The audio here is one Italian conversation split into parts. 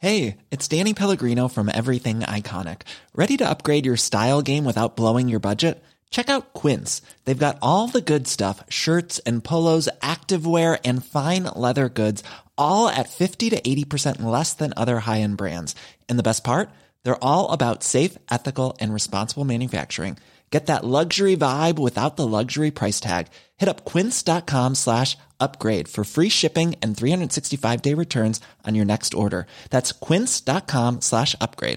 Hey, it's Danny Pellegrino from Everything Iconic. Ready to upgrade your style game without blowing your budget? Check out Quince. They've got all the good stuff, shirts and polos, activewear, and fine leather goods, all at 50 to 80% less than other high-end brands. And the best part? They're all about safe, ethical, and responsible manufacturing. Get that luxury vibe without the luxury price tag. Hit up quince.com/upgrade for free shipping and 365-day returns on your next order. That's quince.com/upgrade.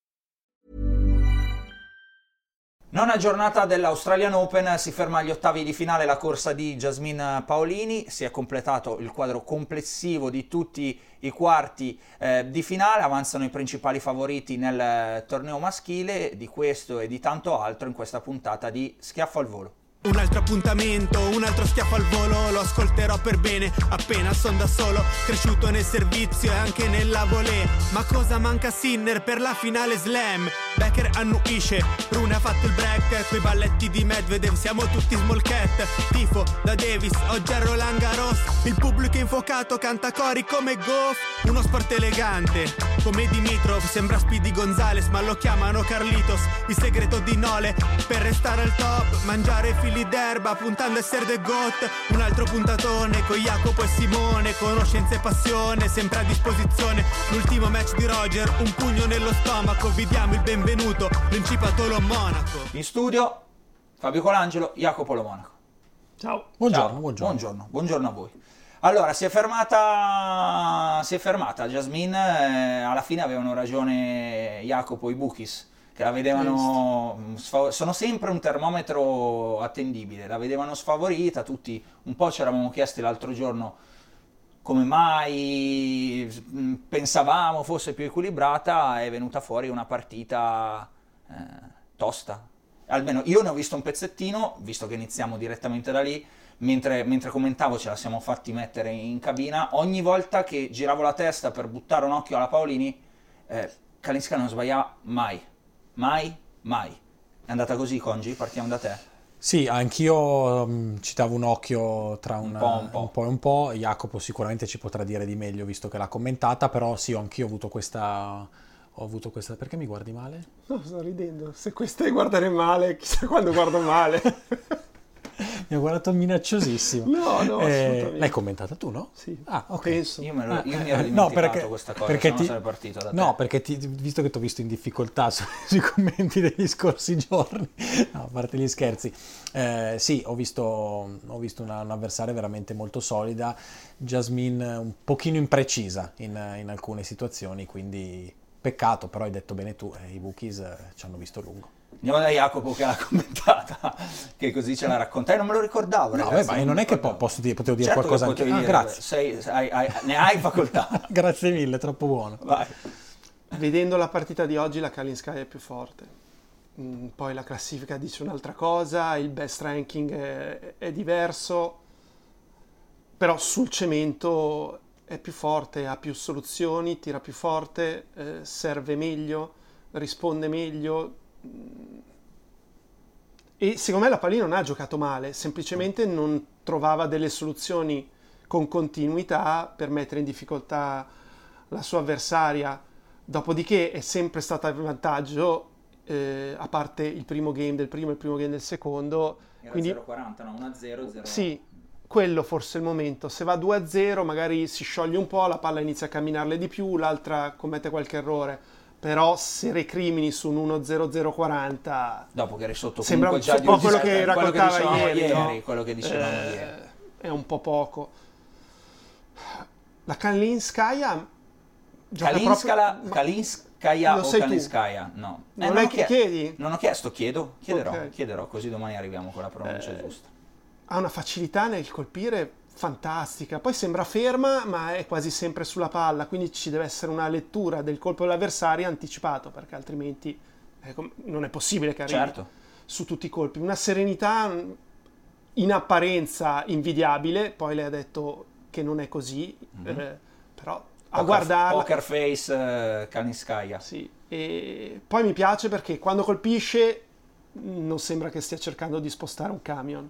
Nona giornata dell'Australian Open, si ferma agli ottavi di finale la corsa di Jasmine Paolini, si è completato il quadro complessivo di tutti i quarti di finale, avanzano i principali favoriti nel torneo maschile, di questo e di tanto altro in questa puntata di Schiaffo al Volo. Un altro appuntamento, un altro schiaffo al volo, lo ascolterò per bene, appena son da solo, cresciuto nel servizio e anche nella volée. Ma cosa manca a Sinner per la finale slam? Becker annuisce, Rune ha fatto il break, coi balletti di Medvedev siamo tutti small cat. Tifo da Davis, oggi a Roland Garros, il pubblico infuocato canta cori come Goff. Uno sport elegante, come Dimitrov, sembra Speedy Gonzales ma lo chiamano Carlitos. Il segreto di Nole, per restare al top, mangiare fili d'erba puntando a essere the GOAT. Un altro puntatone con Jacopo e Simone, conoscenza e passione sempre a disposizione. L'ultimo match di Roger, un pugno nello stomaco, vi diamo il benvenuto, Principato Lo Monaco. In studio Fabio Colangelo, Jacopo Lo Monaco. Ciao. Buongiorno a voi. Allora, si è fermata Jasmine, alla fine avevano ragione Jacopo, i bookies, che la vedevano, sono sempre un termometro attendibile, la vedevano sfavorita, tutti un po' ci eravamo chiesti l'altro giorno come mai pensavamo fosse più equilibrata, è venuta fuori una partita tosta. Almeno io ne ho visto un pezzettino, visto che iniziamo direttamente da lì, mentre commentavo ce la siamo fatti mettere in cabina, ogni volta che giravo la testa per buttare un occhio alla Paolini, Kalinska non sbagliava mai. Mai. È andata così, Congi? Partiamo da te. Sì, anch'io ci davo un occhio tra un po' e un po'. Jacopo sicuramente ci potrà dire di meglio visto che l'ha commentata, però sì, anch'io ho avuto questa... Perché mi guardi male? No, sto ridendo. Se questa è guardare male, chissà quando guardo male. Mi ha guardato minacciosissimo. No, assolutamente. L'hai commentata tu, no? Sì. Ah, ok. Penso. Io mi ero dimenticato questa cosa, perché se no sarei partito da te. No, perché visto che ti ho visto in difficoltà sui commenti degli scorsi giorni, no, a parte gli scherzi, sì, ho visto un'avversaria veramente molto solida, Jasmine un pochino imprecisa in alcune situazioni, quindi peccato, però hai detto bene tu, i bookies ci hanno visto lungo. Andiamo da Jacopo che l'ha commentata, che così ce la racconta. Non me lo ricordavo, ragazzi. Ma non è che potevo dire certo qualcosa anche. Grazie. Ne hai facoltà. Grazie mille, troppo buono. Vai. Vedendo la partita di oggi, la Kalinskaya è più forte. Poi la classifica dice un'altra cosa, il best ranking è diverso, però sul cemento è più forte, ha più soluzioni, tira più forte, serve meglio, risponde meglio. E secondo me la Paolini non ha giocato male, semplicemente non trovava delle soluzioni con continuità per mettere in difficoltà la sua avversaria. Dopodiché è sempre stata in vantaggio, a parte il primo game del primo e il primo game del secondo. Era quindi 0-40, no? 1-0, 0. sì, quello forse è il momento. Se va 2-0 magari si scioglie un po', la palla inizia a camminarle di più, l'altra commette qualche errore. Però se recrimini su un 1-0-0-40 dopo che eri sotto sembra un già po' quello che raccontava ieri, no? quello che dicevamo ieri. È un po' poco. La Kalinskaya Kalinskaya o Kalinskaya? No. Non è che chiedi? Non ho chiesto, chiederò, Okay. così domani arriviamo con la pronuncia giusta. Ha una facilità nel colpire fantastica, poi sembra ferma ma è quasi sempre sulla palla, quindi ci deve essere una lettura del colpo dell'avversario anticipato, perché altrimenti non è possibile che arrivi su tutti i colpi. Una serenità in apparenza invidiabile, poi lei ha detto che non è così, però a guardarla... Poker face Kalinskaya. Sì, e poi mi piace perché quando colpisce non sembra che stia cercando di spostare un camion.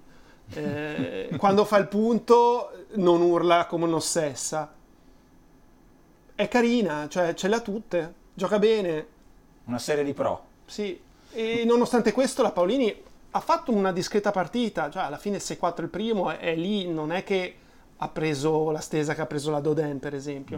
Quando fa il punto non urla come un'ossessa. È carina, cioè ce l'ha tutte, gioca bene. Una serie di pro. Sì, e nonostante questo la Paolini ha fatto una discreta partita, cioè alla fine 6-4 il primo è lì, non è che ha preso la stesa che ha preso la Doden per esempio.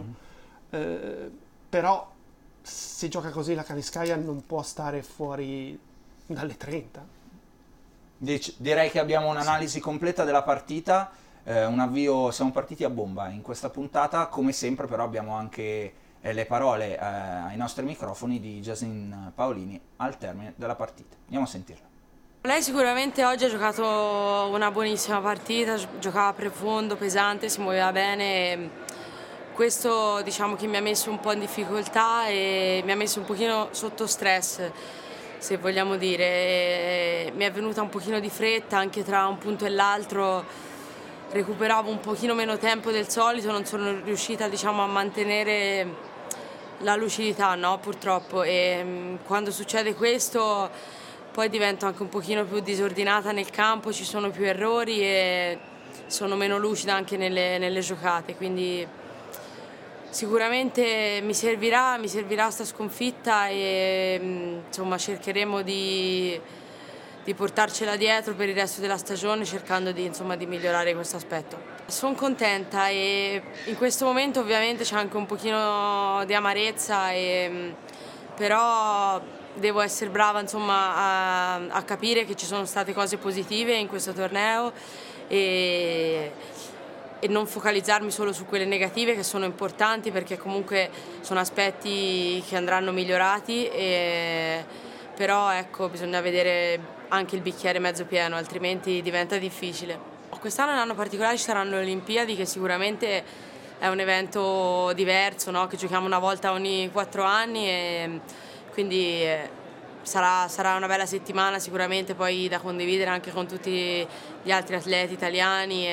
Però se gioca così la Kaniskaya non può stare fuori dalle 30. Direi che abbiamo un'analisi completa della partita, un avvio, siamo partiti a bomba in questa puntata, come sempre però abbiamo anche le parole ai nostri microfoni di Jasmine Paolini al termine della partita. Andiamo a sentirla. Lei sicuramente oggi ha giocato una buonissima partita, giocava profondo, pesante, si muoveva bene. Questo diciamo che mi ha messo un po' in difficoltà e mi ha messo un pochino sotto stress, se vogliamo dire. Mi è venuta un pochino di fretta anche tra un punto e l'altro, recuperavo un pochino meno tempo del solito, non sono riuscita diciamo a mantenere la lucidità, no, purtroppo, e quando succede questo poi divento anche un pochino più disordinata nel campo, ci sono più errori e sono meno lucida anche nelle giocate, quindi sicuramente mi servirà sta sconfitta e insomma cercheremo di portarcela dietro per il resto della stagione cercando di migliorare questo aspetto. Sono contenta e in questo momento ovviamente c'è anche un pochino di amarezza, però devo essere brava a capire che ci sono state cose positive in questo torneo e non focalizzarmi solo su quelle negative che sono importanti perché comunque sono aspetti che andranno migliorati, però ecco, bisogna vedere anche il bicchiere mezzo pieno, altrimenti diventa difficile. Quest'anno è un anno particolare, ci saranno le Olimpiadi che sicuramente è un evento diverso, no? Che giochiamo una volta ogni 4 anni e quindi sarà una bella settimana sicuramente poi da condividere anche con tutti gli altri atleti italiani,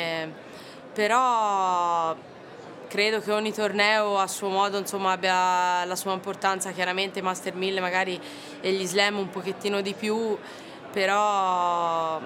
però credo che ogni torneo a suo modo abbia la sua importanza, chiaramente Master 1000 magari e gli slam un pochettino di più, però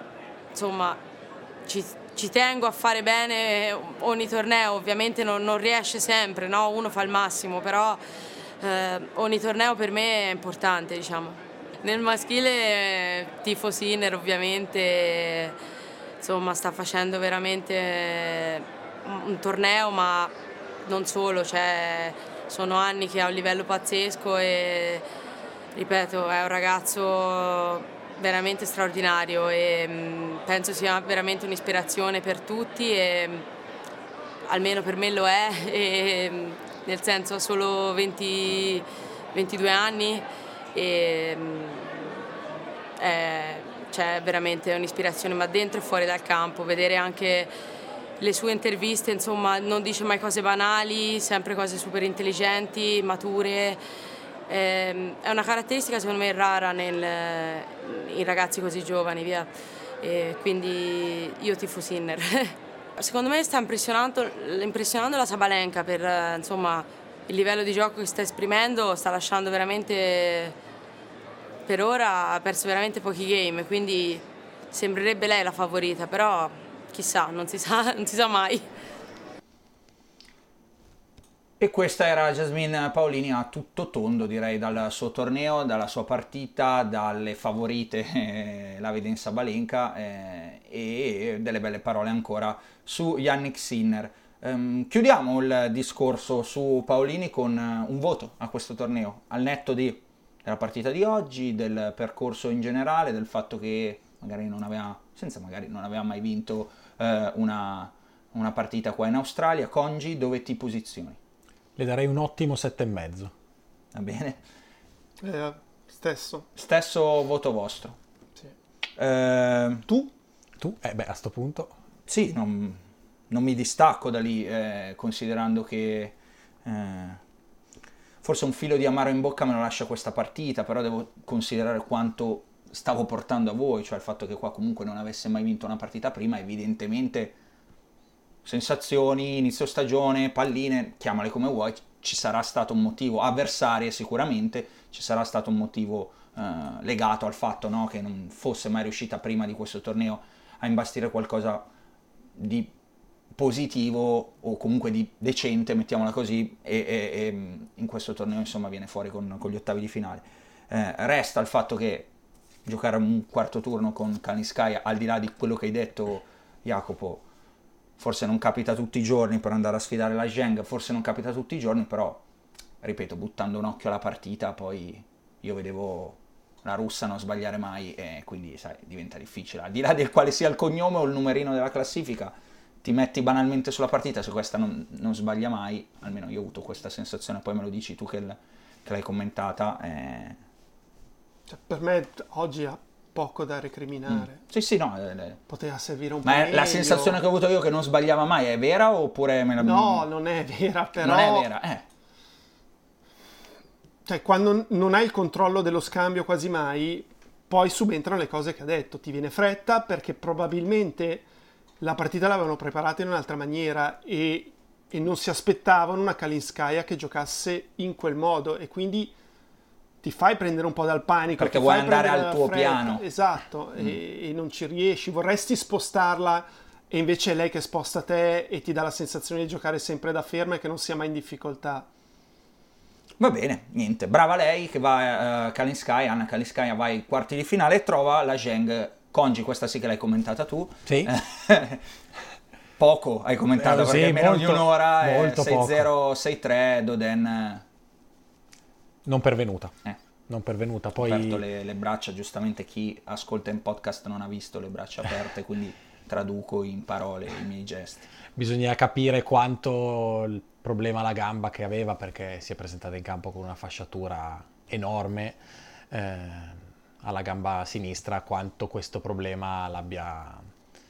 ci tengo a fare bene ogni torneo, ovviamente non riesce sempre, no? Uno fa il massimo, però ogni torneo per me è importante, diciamo. Nel maschile tifo Sinner ovviamente, sta facendo veramente un torneo, ma non solo, sono anni che ha un livello pazzesco e ripeto, è un ragazzo veramente straordinario e penso sia veramente un'ispirazione per tutti e almeno per me lo è, nel senso ha solo 22 anni e c'è veramente un'ispirazione, ma dentro e fuori dal campo, vedere anche le sue interviste, non dice mai cose banali, sempre cose super intelligenti, mature. È una caratteristica secondo me rara in ragazzi così giovani, via. Quindi io tifo Sinner. Secondo me sta impressionando la Sabalenka per il livello di gioco che sta esprimendo, sta lasciando veramente, per ora ha perso veramente pochi game, quindi sembrerebbe lei la favorita, però chissà, non si sa mai. E questa era Jasmine Paolini a tutto tondo, direi, dal suo torneo, dalla sua partita, dalle favorite, la vede in Sabalenka, e delle belle parole ancora su Jannik Sinner. Chiudiamo il discorso su Paolini con un voto a questo torneo, al netto della partita di oggi, del percorso in generale, del fatto che magari non aveva mai vinto una partita qua in Australia. Congi, dove ti posizioni? Le darei un ottimo 7,5. Va bene. Stesso voto vostro. Sì. Tu? A sto punto. Sì, non mi distacco da lì, considerando che forse un filo di amaro in bocca me lo lascia questa partita, però devo considerare quanto stavo portando a voi, cioè il fatto che qua comunque non avesse mai vinto una partita prima, evidentemente sensazioni, inizio stagione, palline, chiamale come vuoi, ci sarà stato un motivo, avversarie sicuramente, ci sarà stato un motivo legato al fatto, no, che non fosse mai riuscita prima di questo torneo a imbastire qualcosa di positivo o comunque di decente, mettiamola così, e in questo torneo insomma viene fuori con gli ottavi di finale. Resta il fatto che giocare un quarto turno con Kalinskaya, al di là di quello che hai detto Jacopo, forse non capita tutti i giorni per andare a sfidare la Zheng, forse non capita tutti i giorni, però ripeto, buttando un occhio alla partita, poi io vedevo la russa non sbagliare mai, e quindi sai, diventa difficile, al di là del quale sia il cognome o il numerino della classifica, ti metti banalmente sulla partita, se questa non sbaglia mai, almeno io ho avuto questa sensazione, poi me lo dici tu che l'hai commentata. Cioè, per me oggi ha poco da recriminare. Sì, no. Poteva servire un po' Ma meglio. la sensazione che ho avuto io che non sbagliava mai è vera oppure me la... No, non è vera, però... Non è vera, Cioè, quando non hai il controllo dello scambio quasi mai, poi subentrano le cose che ha detto. Ti viene fretta perché probabilmente la partita l'avevano preparata in un'altra maniera e non si aspettavano una Kalinskaya che giocasse in quel modo, e quindi ti fai prendere un po' dal panico. Perché ti vuoi fai andare prendere al dalla tuo fretta. piano. Esatto, e non ci riesci. Vorresti spostarla e invece è lei che sposta te e ti dà la sensazione di giocare sempre da ferma e che non sia mai in difficoltà. Va bene, niente, brava lei che va Anna Kalinskaya va ai quarti di finale e trova la Zheng. Congi, questa sì che l'hai commentata tu. Sì. Poco hai commentato, Sì, perché meno molto, di un'ora, molto 6-0, 6-3, Dodin... Non pervenuta. Non pervenuta, poi... Ha aperto le braccia, giustamente chi ascolta in podcast non ha visto le braccia aperte, quindi traduco in parole i miei gesti. Bisogna capire quanto il problema alla gamba che aveva, perché si è presentata in campo con una fasciatura enorme alla gamba sinistra, quanto questo problema l'abbia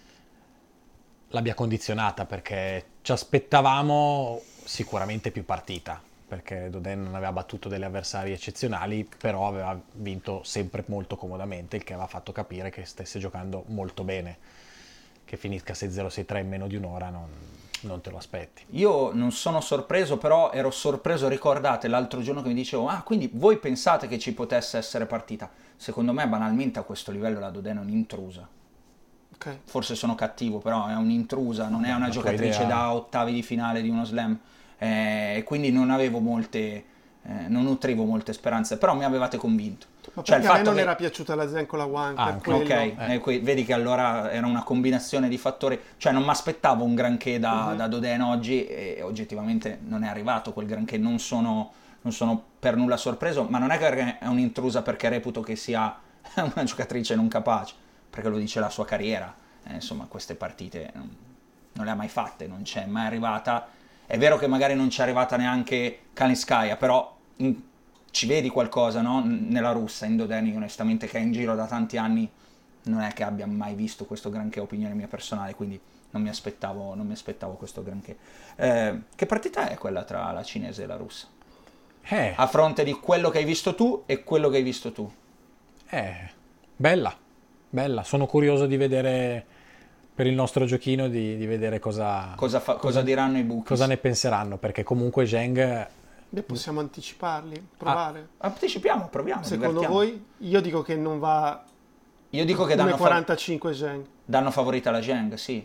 condizionata, perché ci aspettavamo sicuramente più partita, perché Dodin non aveva battuto degli avversari eccezionali, però aveva vinto sempre molto comodamente, il che aveva fatto capire che stesse giocando molto bene. Che finisca 6-0, 6-3 in meno di un'ora non te lo aspetti. Io non sono sorpreso, però ero sorpreso, ricordate l'altro giorno che mi dicevo, quindi voi pensate che ci potesse essere partita? Secondo me banalmente a questo livello la Dodin è un'intrusa. Okay. Forse sono cattivo, però è un'intrusa, non è una giocatrice da ottavi di finale di uno slam, e quindi non avevo non nutrivo molte speranze, però mi avevate convinto. Ma Cioè, perché a me non era piaciuta la Zheng con la Wang, per quello. Ok, vedi che allora era una combinazione di fattori, cioè non mi aspettavo un granché da Dodin oggi, e oggettivamente non è arrivato quel granché, non sono per nulla sorpreso, ma non è che è un'intrusa perché reputo che sia una giocatrice non capace, perché lo dice la sua carriera, insomma queste partite non le ha mai fatte, non c'è mai arrivata. È vero che magari non c'è arrivata neanche Kalinskaya, però ci vedi qualcosa, no? Nella russa, in Dodin, onestamente, che è in giro da tanti anni, non è che abbia mai visto questo granché, opinione mia personale, quindi non mi aspettavo questo granché. Che partita è quella tra la cinese e la russa? A fronte di quello che hai visto tu e quello che hai visto tu. Bella. Sono curioso di vedere, per il nostro giochino, di vedere cosa diranno i Bukis. Cosa ne penseranno, perché comunque Zheng... Beh, possiamo anticiparli, provare. Anticipiamo, proviamo. Secondo voi? Io dico che non va... Io dico che danno 45 Zheng. Danno favorita la Zheng, sì.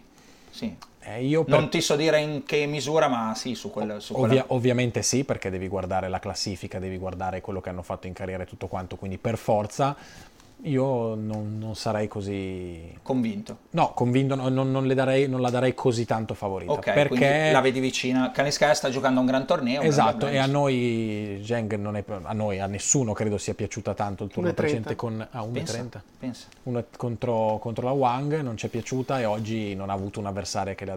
Io non ti so dire in che misura, ma sì, su quella. Ovviamente sì, perché devi guardare la classifica, devi guardare quello che hanno fatto in carriera e tutto quanto, quindi per forza io non sarei così convinto. No, convinto non la darei così tanto favorita. Ok, perché la vedi vicina. Kalinskaya sta giocando un gran torneo. Esatto, e a noi Zheng non è, a nessuno credo sia piaciuta tanto il turno precedente con 1.30. Pensa. Contro la Wang non ci è piaciuta, e oggi non ha avuto un avversario che le ha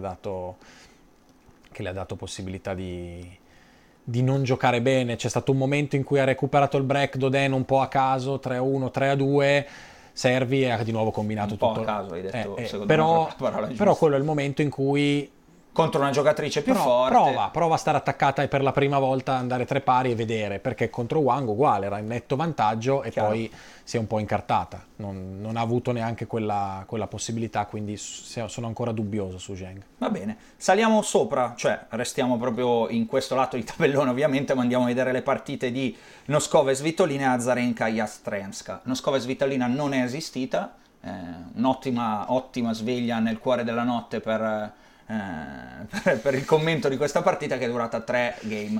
dato possibilità di non giocare bene. C'è stato un momento in cui ha recuperato il break Dodin un po' a caso, 3-1, 3-2, servi e ha di nuovo combinato un po' tutto. a caso, hai detto, secondo però, me, la parola giusta. Però quello è il momento in cui contro una giocatrice più forte prova a stare attaccata e per la prima volta andare 3 pari e vedere, perché contro Wang uguale, era in netto vantaggio e poi si è un po' incartata, non ha avuto neanche quella possibilità, quindi sono ancora dubbioso su Zheng. Va bene, saliamo sopra, cioè restiamo proprio in questo lato di tabellone ovviamente, ma andiamo a vedere le partite di Noskova e Svitolina e Azarenka Yastremska. Noskova e Svitolina non è esistita, un'ottima sveglia nel cuore della notte per per il commento di questa partita, che è durata 3 game,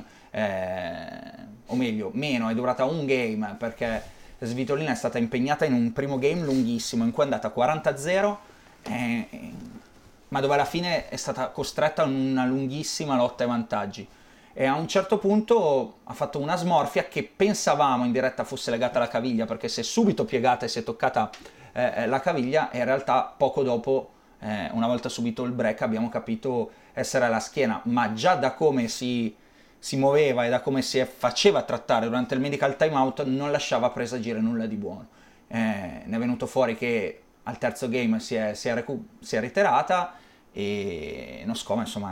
o meglio, meno, è durata un game, perché Svitolina è stata impegnata in un primo game lunghissimo, in cui è andata 40-0, ma dove alla fine è stata costretta a una lunghissima lotta ai vantaggi. E a un certo punto ha fatto una smorfia che pensavamo in diretta fosse legata alla caviglia, perché si è subito piegata e si è toccata la caviglia, e in realtà poco dopo, una volta subito il break, abbiamo capito essere alla schiena, ma già da come si muoveva e da come si faceva trattare durante il medical timeout non lasciava presagire nulla di buono. Ne è venuto fuori che al terzo game si è ritirata, e Noskova insomma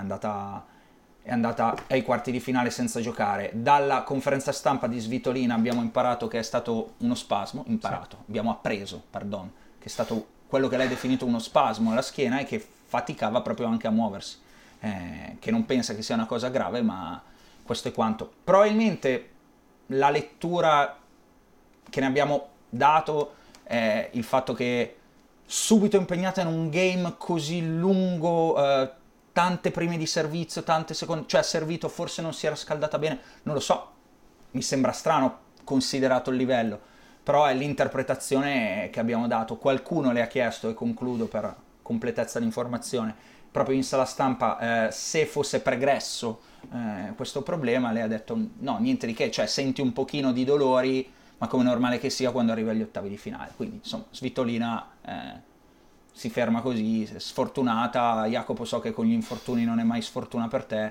è andata ai quarti di finale senza giocare. Dalla conferenza stampa di Svitolina abbiamo imparato che è stato uno spasmo, abbiamo appreso, che è stato quello che lei ha definito uno spasmo alla schiena, e che faticava proprio anche a muoversi, che non pensa che sia una cosa grave, ma questo è quanto. Probabilmente la lettura che ne abbiamo dato è il fatto che subito impegnata in un game così lungo, tante prime di servizio, tante seconde, cioè ha servito, forse non si era scaldata bene, non lo so, mi sembra strano considerato il livello, però è l'interpretazione che abbiamo dato. Qualcuno le ha chiesto, e concludo per completezza di informazione, proprio in sala stampa, se fosse pregresso questo problema. Lei ha detto no, niente di che, cioè senti un pochino di dolori, ma come normale che sia quando arriva agli ottavi di finale. Quindi insomma Svitolina si ferma così, sfortunata. Jacopo, so che con gli infortuni non è mai sfortuna per te,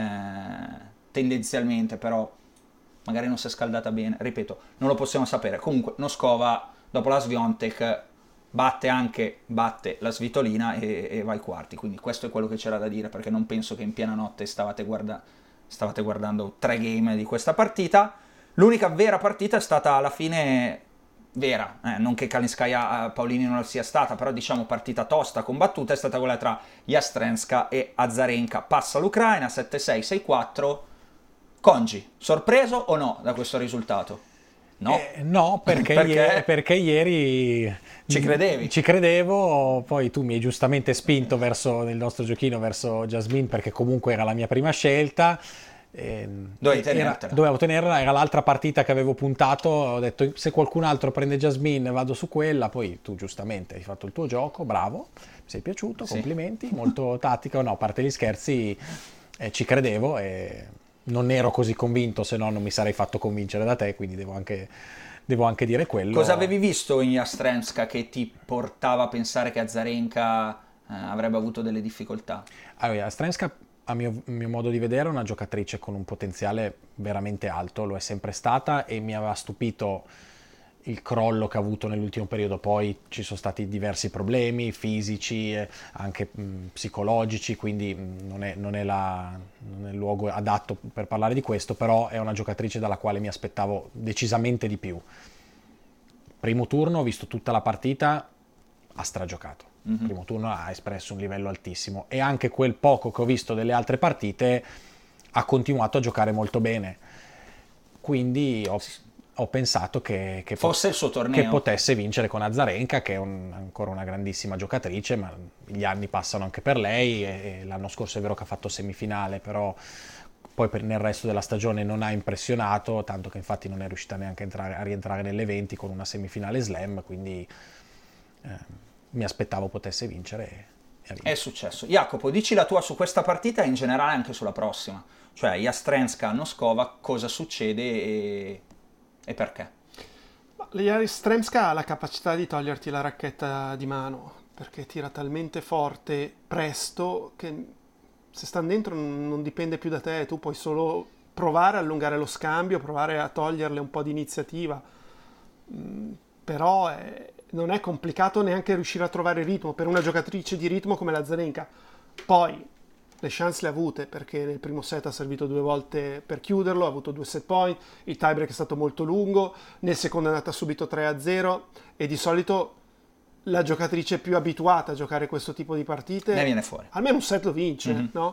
tendenzialmente, però magari non si è scaldata bene, ripeto, non lo possiamo sapere. Comunque Noskova dopo la Swiatek batte la Svitolina e va ai quarti, quindi questo è quello che c'era da dire, perché non penso che in piena notte stavate guardando 3 game di questa partita. L'unica vera partita è stata alla fine vera, non che Kalinskaya Paolini non sia stata, però diciamo partita tosta, combattuta, è stata quella tra Jastrenska e Azarenka. Passa l'Ucraina 7-6, 6-4. Congi, sorpreso o no da questo risultato? No, no, perché ieri ci credevi. Ci credevo, poi tu mi hai giustamente spinto verso il nostro giochino, verso Jasmine, perché comunque era la mia prima scelta. Dovevo tenerla, era l'altra partita che avevo puntato. Ho detto se qualcun altro prende Jasmine vado su quella. Poi tu giustamente hai fatto il tuo gioco, bravo, mi sei piaciuto, sì. Complimenti, molto tattica. No, a parte gli scherzi, ci credevo e non ero così convinto, se no non mi sarei fatto convincere da te, quindi devo anche dire quello. Cosa avevi visto in Jastrenska che ti portava a pensare che Azarenka avrebbe avuto delle difficoltà? Allora, Jastrenska, a mio modo di vedere, è una giocatrice con un potenziale veramente alto, lo è sempre stata, e mi aveva stupito il crollo che ha avuto nell'ultimo periodo. Poi ci sono stati diversi problemi fisici, anche psicologici, quindi non è il luogo adatto per parlare di questo, però è una giocatrice dalla quale mi aspettavo decisamente di più. Primo turno, ho visto tutta la partita, ha stragiocato. Primo turno ha espresso un livello altissimo, e anche quel poco che ho visto delle altre partite ha continuato a giocare molto bene, quindi ho pensato che fosse il suo torneo, che potesse vincere con Azarenka, che è ancora una grandissima giocatrice, ma gli anni passano anche per lei, e l'anno scorso è vero che ha fatto semifinale, però poi nel resto della stagione non ha impressionato, tanto che infatti non è riuscita neanche a rientrare nelle 20 con una semifinale slam, quindi mi aspettavo potesse vincere. È successo. Jacopo, dici la tua su questa partita e in generale anche sulla prossima, cioè Jastrenska Noskova, cosa succede e perché? Jastrenska ha la capacità di toglierti la racchetta di mano, perché tira talmente forte presto che se stanno dentro non dipende più da te, tu puoi solo provare a allungare lo scambio, provare a toglierle un po' di iniziativa, però non è complicato neanche riuscire a trovare ritmo per una giocatrice di ritmo come la Azarenka. Poi le chance le ha avute, perché nel primo set ha servito 2 volte per chiuderlo, ha avuto 2 set point, il tiebreak è stato molto lungo, nel secondo è andata subito 3-0, e di solito la giocatrice più abituata a giocare questo tipo di partite ne viene fuori, almeno un set lo vince, no?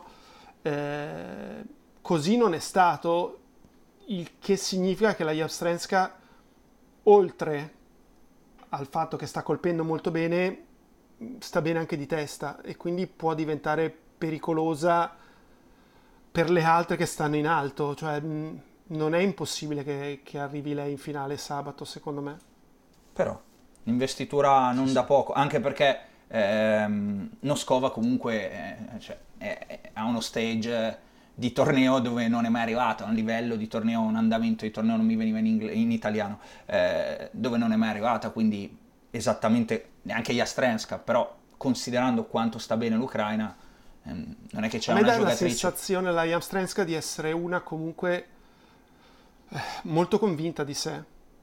Così non è stato, il che significa che la Jastrenska, oltre al fatto che sta colpendo molto bene, sta bene anche di testa, e quindi può diventare pericolosa per le altre che stanno in alto, cioè non è impossibile che arrivi lei in finale sabato, secondo me. Però investitura non da poco, anche perché Noskova comunque ha uno stage di torneo dove non è mai arrivato, a un livello di torneo, un andamento di torneo, non mi veniva in italiano, dove non è mai arrivata, quindi esattamente neanche Jastrenska, però considerando quanto sta bene l'Ucraina, non è che c'è una giocatrice. A me dà la sensazione la Jastrenska di essere una comunque molto convinta di sé,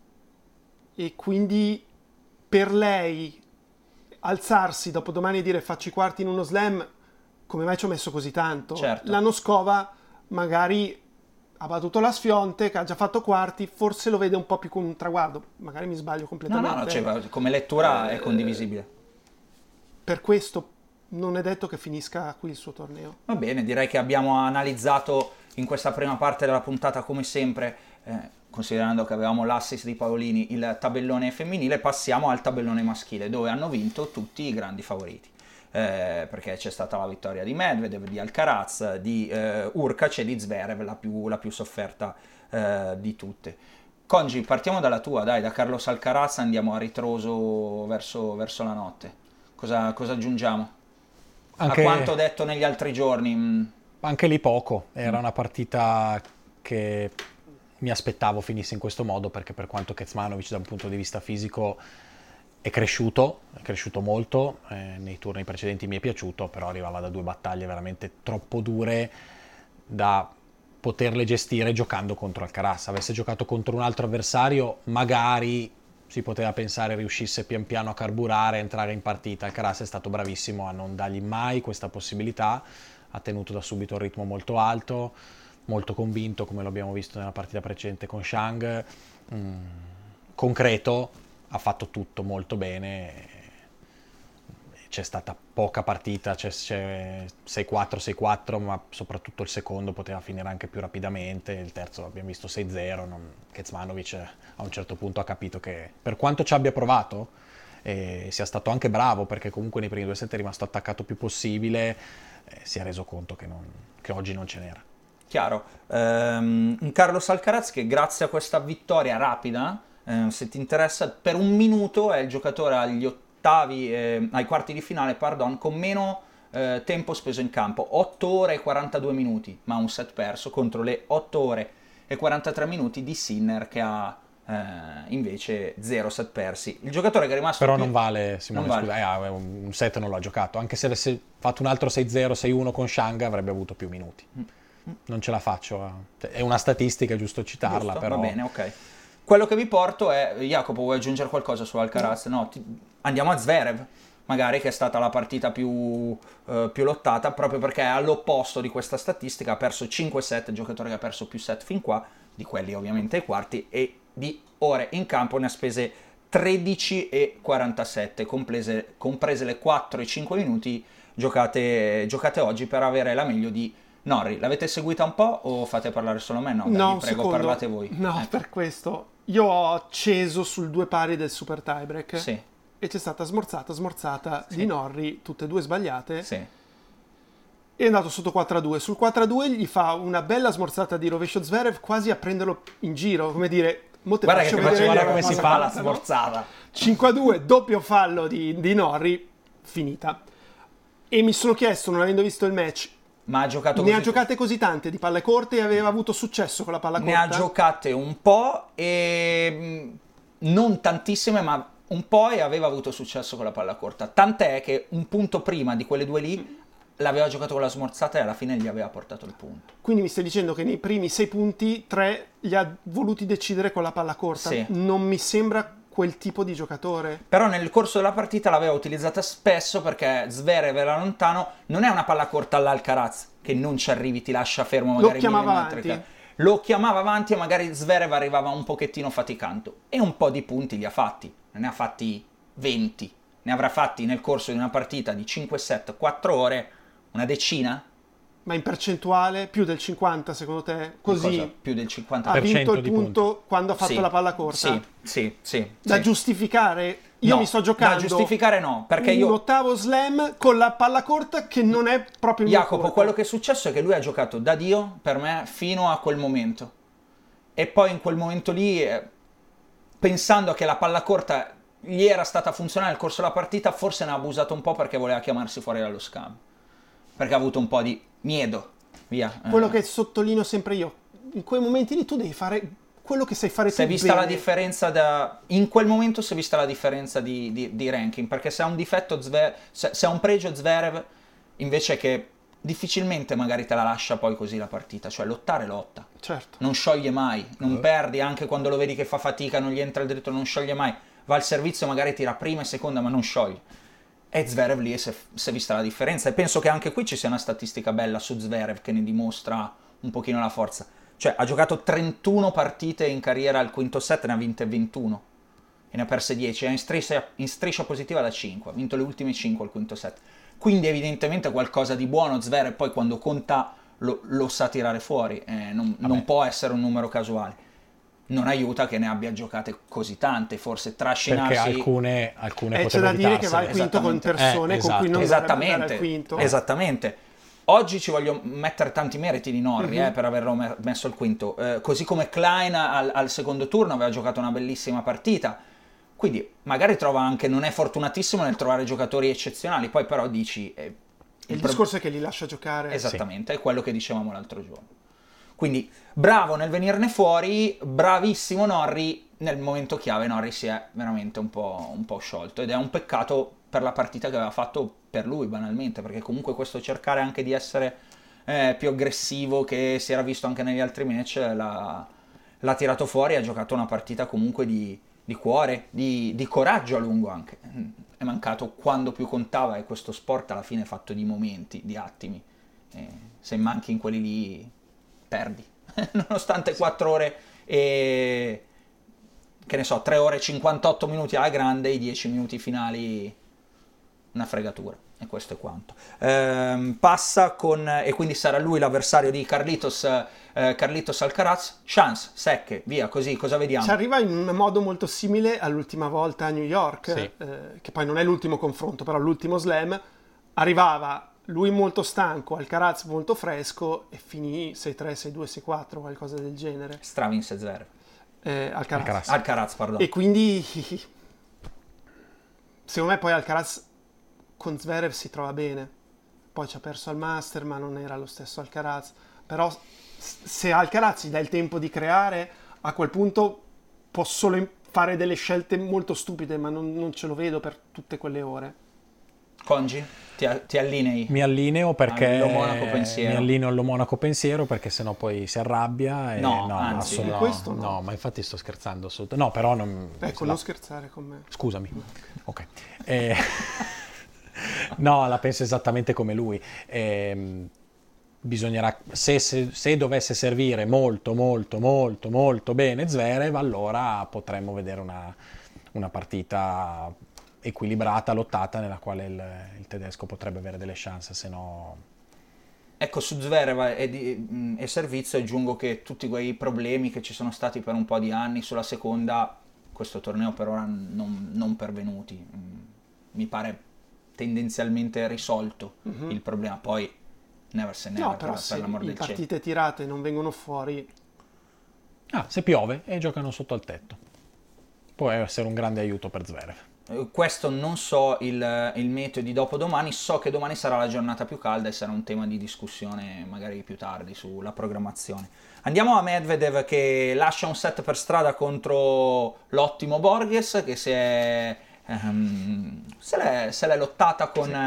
e quindi per lei alzarsi dopo domani e dire faccio i quarti in uno slam, come mai ci ho messo così tanto? Certo. La Noskova magari ha battuto la Sfiontek, che ha già fatto quarti, forse lo vede un po' più come un traguardo, magari mi sbaglio completamente. No, cioè, come lettura è condivisibile. Per questo non è detto che finisca qui il suo torneo. Va bene, direi che abbiamo analizzato in questa prima parte della puntata, come sempre, considerando che avevamo l'assist di Paolini, il tabellone femminile. Passiamo al tabellone maschile, dove hanno vinto tutti i grandi favoriti. Perché c'è stata la vittoria di Medvedev, di Alcaraz, di Hurkacz e di Zverev, la più sofferta di tutte. Congi, partiamo dalla tua, dai, da Carlos Alcaraz andiamo a ritroso verso la notte. Cosa aggiungiamo? A quanto detto negli altri giorni? Anche lì poco, era una partita che mi aspettavo finisse in questo modo, perché per quanto Kecmanovic da un punto di vista fisico è cresciuto molto, nei turni precedenti mi è piaciuto, però arrivava da 2 battaglie veramente troppo dure da poterle gestire giocando contro Alcaraz. Avesse giocato contro un altro avversario, magari si poteva pensare riuscisse pian piano a carburare, a entrare in partita. Alcaraz è stato bravissimo a non dargli mai questa possibilità, ha tenuto da subito un ritmo molto alto, molto convinto, come l'abbiamo visto nella partita precedente con Zhang, concreto, ha fatto tutto molto bene. C'è stata poca partita, c'è 6-4, 6-4, ma soprattutto il secondo poteva finire anche più rapidamente, il terzo abbiamo visto 6-0, Kecmanovic a un certo punto ha capito che per quanto ci abbia provato sia stato anche bravo, perché comunque nei primi 2 set è rimasto attaccato più possibile, si è reso conto che oggi non ce n'era. Chiaro. Un Carlos Alcaraz che grazie a questa vittoria rapida, se ti interessa, per un minuto è il giocatore ai quarti di finale, con meno tempo speso in campo, 8 ore e 42 minuti, ma un set perso contro le 8 ore e 43 minuti di Sinner, che ha invece 0 set persi. Il giocatore che è rimasto però non vale, Simone, non vale. Scusa, un set non l'ha giocato, anche se avesse fatto un altro 6-0, 6-1 con Zhang avrebbe avuto più minuti. Non ce la faccio, è una statistica, è giusto citarla. Giusto, però va bene, ok. Quello che vi porto è, Jacopo, vuoi aggiungere qualcosa su Alcaraz? No, andiamo a Zverev, magari, che è stata la partita più lottata, proprio perché è all'opposto di questa statistica, ha perso 5 set, giocatore che ha perso più set fin qua, di quelli ovviamente ai quarti, e di ore in campo ne ha spese 13 e 47, comprese le 4 e 5 minuti giocate oggi, per avere la meglio di Norrie. L'avete seguita un po' o fate parlare solo me? No, dai, prego, parlate voi. No, per questo io ho acceso sul 2 pari del super tiebreak, sì, e c'è stata smorzata sì, di Norrie, tutte e 2 sbagliate, sì, e è andato sotto 4-2. Sul 4-2 gli fa una bella smorzata di rovescio Zverev, quasi a prenderlo in giro, come dire, guarda come si fa la smorzata. 5-2, doppio fallo di Norrie, finita. E mi sono chiesto, non avendo visto il match, ma ha giocate così tante di palle corte e aveva avuto successo con la palla corta? Ne ha giocate un po' e non tantissime, ma un po', e aveva avuto successo con la palla corta. Tant'è che un punto prima di quelle 2 lì l'aveva giocato con la smorzata e alla fine gli aveva portato il punto. Quindi mi stai dicendo che nei primi 6 punti 3 li ha voluti decidere con la palla corta? Sì. Non mi sembra quel tipo di giocatore. Però nel corso della partita l'aveva utilizzata spesso, perché Zverev era lontano. Non è una palla corta all'Alcaraz che non ci arrivi, ti lascia fermo, magari lo chiamava avanti e magari Zverev arrivava un pochettino faticando, e un po' di punti li ha fatti. Non ne ha fatti 20, ne avrà fatti nel corso di una partita di 5 set, 4 ore, una decina. Ma in percentuale più del 50, secondo te? Così più del 50%. Ha vinto il punto punti quando ha fatto la palla corta? Sì. Da giustificare io No, mi sto giocando da giustificare no, perché un ottavo slam con la palla corta che non è proprio il mio Jacopo, corpo. quello che è successo è che lui ha giocato da Dio per me fino a quel momento, e poi in quel momento lì, pensando che la palla corta gli era stata funzionale nel corso della partita, forse ne ha abusato un po' perché voleva chiamarsi fuori dallo scambio, perché ha avuto un po' di miedo, via. Quello che sottolineo sempre io, in quei momenti lì tu devi fare quello che sai fare tu Si è vista bene. la differenza in quel momento si è vista la differenza di ranking, perché se ha un difetto se ha un pregio Zverev, invece che difficilmente magari te la lascia poi così la partita, cioè lotta, Certo. non scioglie mai, non perdi, anche quando lo vedi che fa fatica, non gli entra il dritto, non scioglie mai, va al servizio, magari tira prima e seconda ma non scioglie. E Zverev lì si è vista la differenza, e penso che anche qui ci sia una statistica bella su Zverev che ne dimostra un pochino la forza. Cioè, ha giocato 31 partite in carriera al quinto set, ne ha vinte 21 e ne ha perse 10, è in striscia positiva da 5, ha vinto le ultime 5 al quinto set. Quindi evidentemente qualcosa di buono Zverev poi quando conta lo sa tirare fuori, non può essere un numero casuale. Non aiuta che ne abbia giocate così tante, forse trascinarsi... Perché alcune c'è da dire che va al evitarsele. quinto con persone con cui non dovrebbe andare al quinto. Esattamente. Oggi ci voglio mettere tanti meriti di Norrie per averlo messo al quinto, così come Klein al secondo turno aveva giocato una bellissima partita, quindi magari trova anche, non è fortunatissimo nel trovare giocatori eccezionali, poi però dici... il discorso è che li lascia giocare. Esattamente, è quello che dicevamo l'altro giorno. Quindi bravo nel venirne fuori, bravissimo Norrie, nel momento chiave Norrie si è veramente un po' sciolto, ed è un peccato per la partita che aveva fatto per lui banalmente, perché comunque questo cercare anche di essere più aggressivo, che si era visto anche negli altri match, l'ha tirato fuori, ha giocato una partita comunque di cuore, di coraggio a lungo anche. È mancato quando più contava, e questo sport alla fine è fatto di momenti, di attimi, se manchi in quelli lì perdi, nonostante 4 ore e che ne so, 3 ore e 58 minuti alla grande, i 10 minuti finali una fregatura, e questo è quanto. Passa con, e quindi sarà lui l'avversario di Carlitos Alcaraz, chance, secche, via, così, cosa vediamo? Ci arriva in un modo molto simile all'ultima volta a New York, Sì. che poi non è l'ultimo confronto, però l'ultimo slam, arrivava lui molto stanco, Alcaraz molto fresco, e finì 6-3, 6-2, 6-4, qualcosa del genere. Stravinse Zverev. Alcaraz, pardon. E quindi secondo me poi Alcaraz con Zverev si trova bene, poi ci ha perso al Master ma non era lo stesso Alcaraz, però se Alcaraz gli dà il tempo di creare, a quel punto può solo fare delle scelte molto stupide, ma non ce lo vedo per tutte quelle ore. Congi, ti allinei? Mi allineo perché Allo Monaco pensiero. mi allineo allo Monaco pensiero, perché sennò poi si arrabbia. E No, no, anzi, assolutamente questo no. no, ma infatti sto scherzando no, però non, Ecco, non scherzare con me. scusami. Ok. No, la penso esattamente come lui. Bisognerà, se dovesse servire molto bene Zverev, allora potremmo vedere una partita equilibrata, lottata, nella quale il tedesco potrebbe avere delle chance, se no... Ecco, su Zverev e servizio aggiungo che tutti quei problemi che ci sono stati per un po' di anni sulla seconda, questo torneo per ora non pervenuti. Mi pare tendenzialmente risolto il problema, poi never say never, No, però se per l'amor le del cielo. partite tirate non vengono fuori, se piove e giocano sotto al tetto, può essere un grande aiuto per Zverev. Questo non so il meteo di dopodomani, so che domani sarà la giornata più calda e sarà un tema di discussione magari più tardi sulla programmazione. Andiamo a Medvedev, che lascia un set per strada contro l'ottimo Borges, che se l'è lottata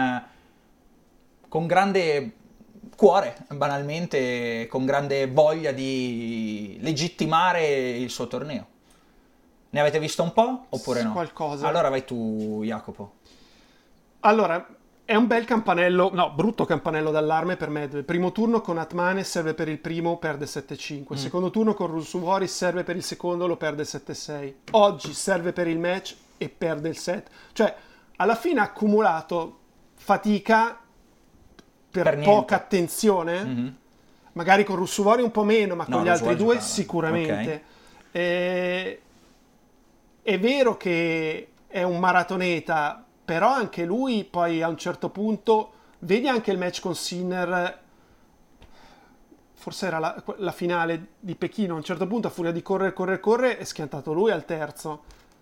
con grande cuore, banalmente, con grande voglia di legittimare il suo torneo. Ne avete visto un po' oppure no? Qualcosa. Allora vai tu, Jacopo. Allora, è un bel campanello, no, brutto campanello d'allarme per Medvedev. Primo turno con Atmane serve per il primo, perde 7-5. Secondo turno con Rusuvari serve per il secondo, lo perde 7-6. Oggi serve per il match e perde il set. Cioè, alla fine ha accumulato fatica per poca attenzione. Magari con Rusuvari un po' meno, ma con gli altri due sicuramente. Okay. È vero che è un maratoneta, però anche lui poi a un certo punto, vedi anche il match con Sinner, forse era la finale di Pechino, a un certo punto a furia di correre è schiantato lui al terzo.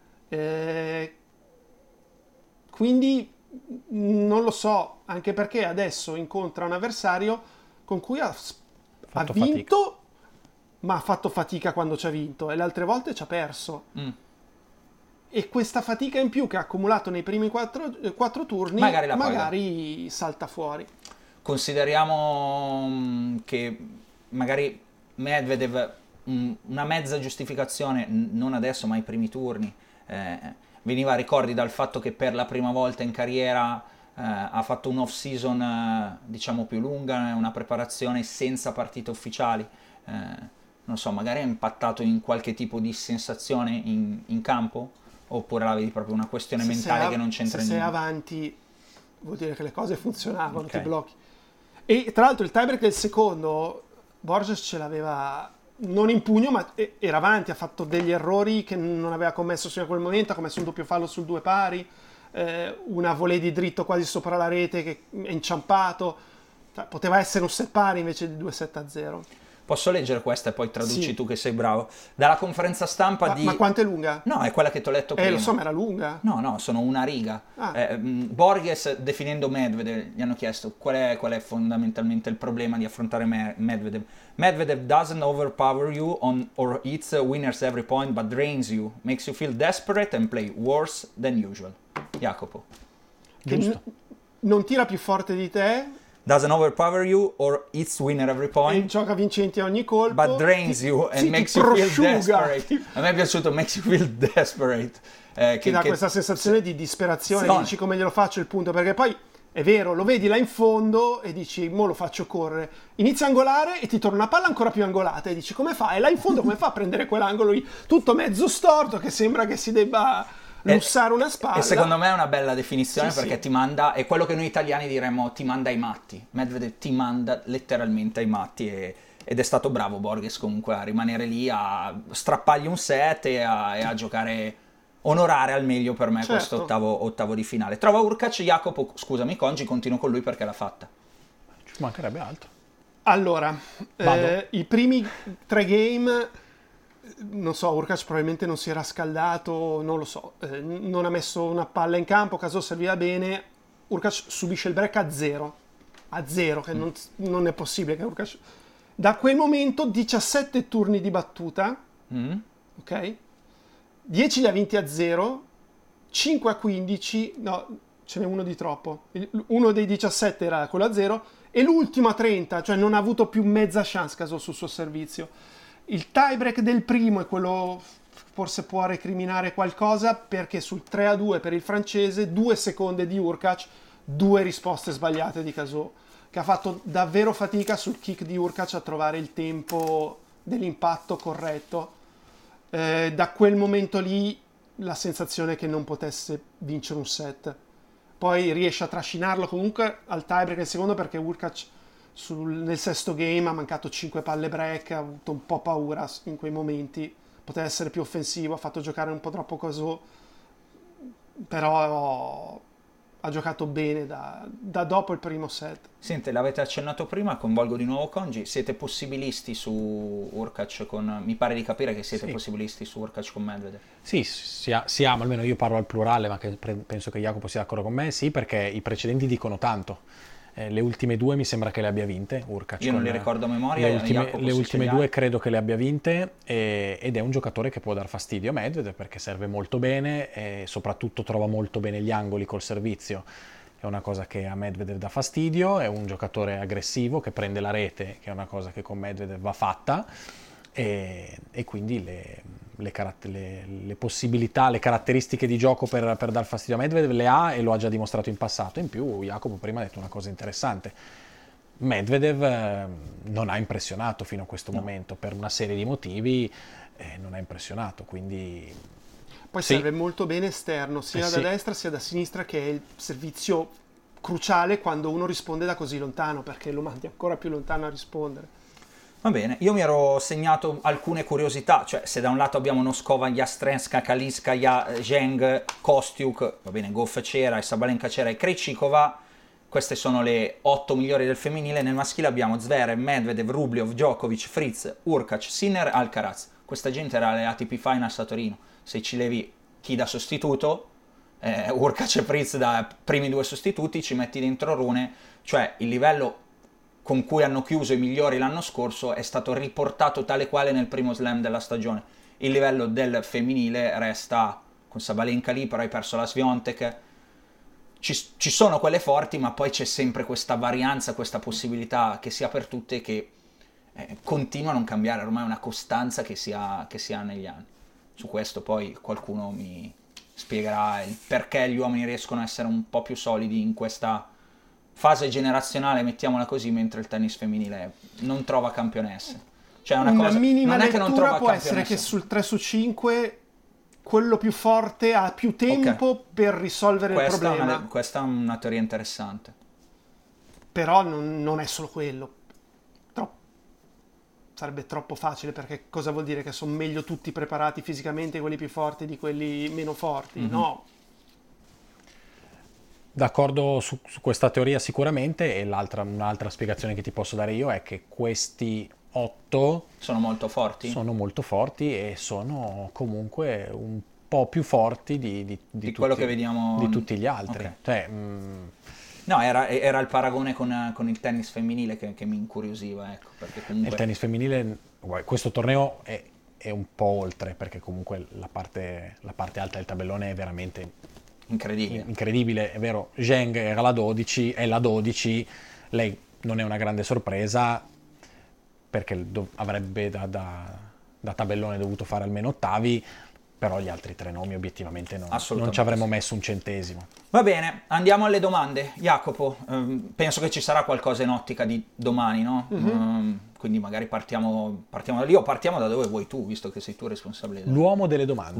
Quindi non lo so, anche perché adesso incontra un avversario con cui ha vinto, ma ha fatto fatica quando ci ha vinto e le altre volte ci ha perso. E questa fatica in più che ha accumulato nei primi quattro turni magari salta fuori. Consideriamo che magari Medvedev, una mezza giustificazione, non adesso ma ai primi turni, veniva, ricordi, dal fatto che per la prima volta in carriera ha fatto un off-season diciamo più lunga, una preparazione senza partite ufficiali, non so, magari ha impattato in qualche tipo di sensazione in campo, oppure la vedi proprio una questione mentale che non c'entra niente? Se sei avanti vuol dire che le cose funzionavano, ti blocchi. E tra l'altro il tiebreak del secondo Borges ce l'aveva non in pugno, ma era avanti, ha fatto degli errori che non aveva commesso fino a quel momento, ha commesso un doppio fallo sul 2 pari, una volée di dritto quasi sopra la rete che è inciampato, poteva essere un set pari invece di 2-7-0. Posso leggere questa e poi traduci? Sì. Tu che sei bravo. Dalla conferenza stampa Ma quanto è lunga? No, è quella che ti ho letto prima. Lo so, ma era lunga. No, sono una riga. Borges, definendo Medvedev, gli hanno chiesto qual è fondamentalmente il problema di affrontare Medvedev. Medvedev doesn't overpower you or hits winners every point, but drains you, makes you feel desperate and play worse than usual. Jacopo. Giusto. Non tira più forte di te. Doesn't overpower you or hits winner every point. E gioca vincenti a ogni colpo. But drains you and makes you feel desperate. A me è piaciuto makes you feel desperate. Che dà questa sensazione di disperazione. Sì. Dici come glielo faccio il punto, perché poi è vero, lo vedi là in fondo e dici mo lo faccio correre. Inizia a angolare e ti torna una palla ancora più angolata e dici come fa? E là in fondo come fa a prendere quell'angolo lì tutto mezzo storto che sembra che si debba lussare una spalla. E secondo me è una bella definizione, sì, perché ti manda, è quello che noi italiani diremmo, ti manda ai matti. Medvedev ti manda letteralmente ai matti ed è stato bravo Borges comunque a rimanere lì, a strappargli un set e a giocare, onorare al meglio per me questo ottavo di finale. Trova Hurkacz, Jacopo, scusami Congi, continuo con lui perché l'ha fatta. Ci mancherebbe altro. Allora, i primi 3 game... non so, Hurkacz probabilmente non si era scaldato, non lo so, non ha messo una palla in campo, caso serviva bene. Hurkacz subisce il break a 0, che non è possibile che Hurkacz... Da quel momento 17 turni di battuta, ok? 10 li ha vinti a 0, 5 a 15, no, ce n'è uno di troppo, uno dei 17 era quello a 0 e l'ultimo a 30, cioè non ha avuto più mezza chance caso sul suo servizio. Il tiebreak del primo è quello, forse può recriminare qualcosa, perché sul 3-2 per il francese, 2 seconde di Hurkacz, 2 risposte sbagliate di Cazaux, che ha fatto davvero fatica sul kick di Hurkacz a trovare il tempo dell'impatto corretto. Da quel momento lì la sensazione è che non potesse vincere un set. Poi riesce a trascinarlo comunque al tiebreak del secondo, perché Hurkacz nel sesto game ha mancato 5 palle break, ha avuto un po' paura in quei momenti, poteva essere più offensivo, ha fatto giocare un po' troppo Cazaux, però ha giocato bene da dopo il primo set. Senti, l'avete accennato prima, coinvolgo di nuovo Congi, siete possibilisti su Hurkacz mi pare di capire che siete possibilisti su Hurkacz con Medvedev? Sì, siamo, almeno io parlo al plurale, ma penso che Jacopo sia d'accordo con me, sì, perché i precedenti dicono tanto. Le ultime 2 mi sembra che le abbia vinte Hurkacz. Io non li ricordo a memoria. Le ultime 2 credo che le abbia vinte ed è un giocatore che può dar fastidio a Medvedev perché serve molto bene e soprattutto trova molto bene gli angoli col servizio. È una cosa che a Medvedev dà fastidio, è un giocatore aggressivo che prende la rete, che è una cosa che con Medvedev va fatta e quindi le possibilità, le caratteristiche di gioco per dar fastidio a Medvedev le ha e lo ha già dimostrato in passato. In più Jacopo prima ha detto una cosa interessante: Medvedev non ha impressionato fino a questo momento per una serie di motivi, non ha impressionato, quindi poi serve molto bene esterno sia da destra sia da sinistra, che è il servizio cruciale quando uno risponde da così lontano, perché lo mandi ancora più lontano a rispondere. Va bene, io mi ero segnato alcune curiosità, cioè se da un lato abbiamo Noskova, Jastrenska, Kaliskaya, Zheng, Kostiuk, va bene, Goff c'era, e Sabalenka c'era e Krejcikova, queste sono le 8 migliori del femminile. Nel maschile abbiamo Zverev, Medvedev, Rublev, Djokovic, Fritz, Urkac, Sinner, Alcaraz. Questa gente era alle ATP Finals a Torino. Se ci levi chi da sostituto, Urkac e Fritz da primi 2 sostituti, ci metti dentro Rune, cioè il livello con cui hanno chiuso i migliori l'anno scorso è stato riportato tale quale nel primo slam della stagione. Il livello del femminile resta con Sabalenka lì, però hai perso la Swiatek. Ci sono quelle forti, ma poi c'è sempre questa varianza, questa possibilità che sia per tutte, che continua a non cambiare, ormai è una costanza che si ha negli anni. Su questo poi qualcuno mi spiegherà il perché gli uomini riescono a essere un po' più solidi in questa fase generazionale, mettiamola così, mentre il tennis femminile non trova campionesse. Cioè una cosa, minima non è che non trova può essere che sul 3 su 5 quello più forte ha più tempo per risolvere il problema. Questa è una teoria interessante. Però non è solo quello. Sarebbe troppo facile, perché cosa vuol dire? Che sono meglio tutti preparati fisicamente quelli più forti di quelli meno forti? Mm-hmm. No. D'accordo su questa teoria sicuramente, e un'altra spiegazione che ti posso dare io è che questi 8 sono molto forti e sono comunque un po' più forti di quello che vediamo di tutti gli altri. Okay. Cioè, no, era il paragone con il tennis femminile che mi incuriosiva, ecco, perché comunque il tennis femminile, questo torneo è un po' oltre, perché comunque la parte alta del tabellone è veramente incredibile. È vero, Zheng era la 12, è la 12, lei non è una grande sorpresa, perché avrebbe da tabellone dovuto fare almeno ottavi, però gli altri 3 nomi obiettivamente non ci avremmo messo un centesimo. Va bene, andiamo alle domande. Jacopo, penso che ci sarà qualcosa in ottica di domani, no? Mm-hmm. Quindi magari partiamo da lì, o partiamo da dove vuoi tu, visto che sei tu responsabile. L'uomo delle domande.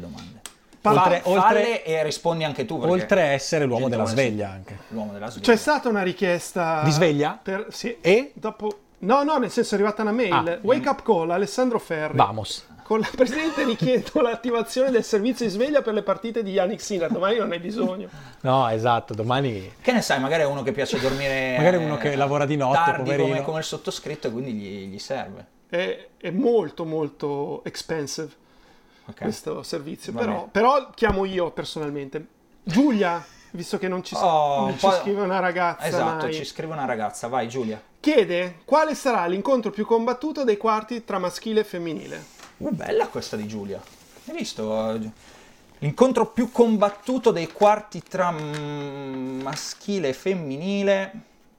Falle e rispondi anche tu. Oltre a essere l'uomo della sveglia anche. L'uomo della sveglia. C'è stata una richiesta... Di sveglia? Sì. E? Dopo... No, nel senso è arrivata una mail. Wake up call, Alessandro Ferri. Vamos. Con la Presidente vi chiedo l'attivazione del servizio di sveglia per le partite di Yannick Sinner. Domani non hai bisogno. No, esatto, domani... Che ne sai, magari è uno che piace dormire... magari uno che lavora di notte, tardi, poverino. come il sottoscritto, e quindi gli serve. È molto, molto expensive, okay, questo servizio. Però chiamo io personalmente. Giulia, visto che non ci scrive una ragazza. Esatto, mai. Ci scrive una ragazza. Vai, Giulia. Chiede quale sarà l'incontro più combattuto dei quarti tra maschile e femminile. Bella questa di Giulia. Hai visto? L'incontro più combattuto dei quarti tra maschile e femminile.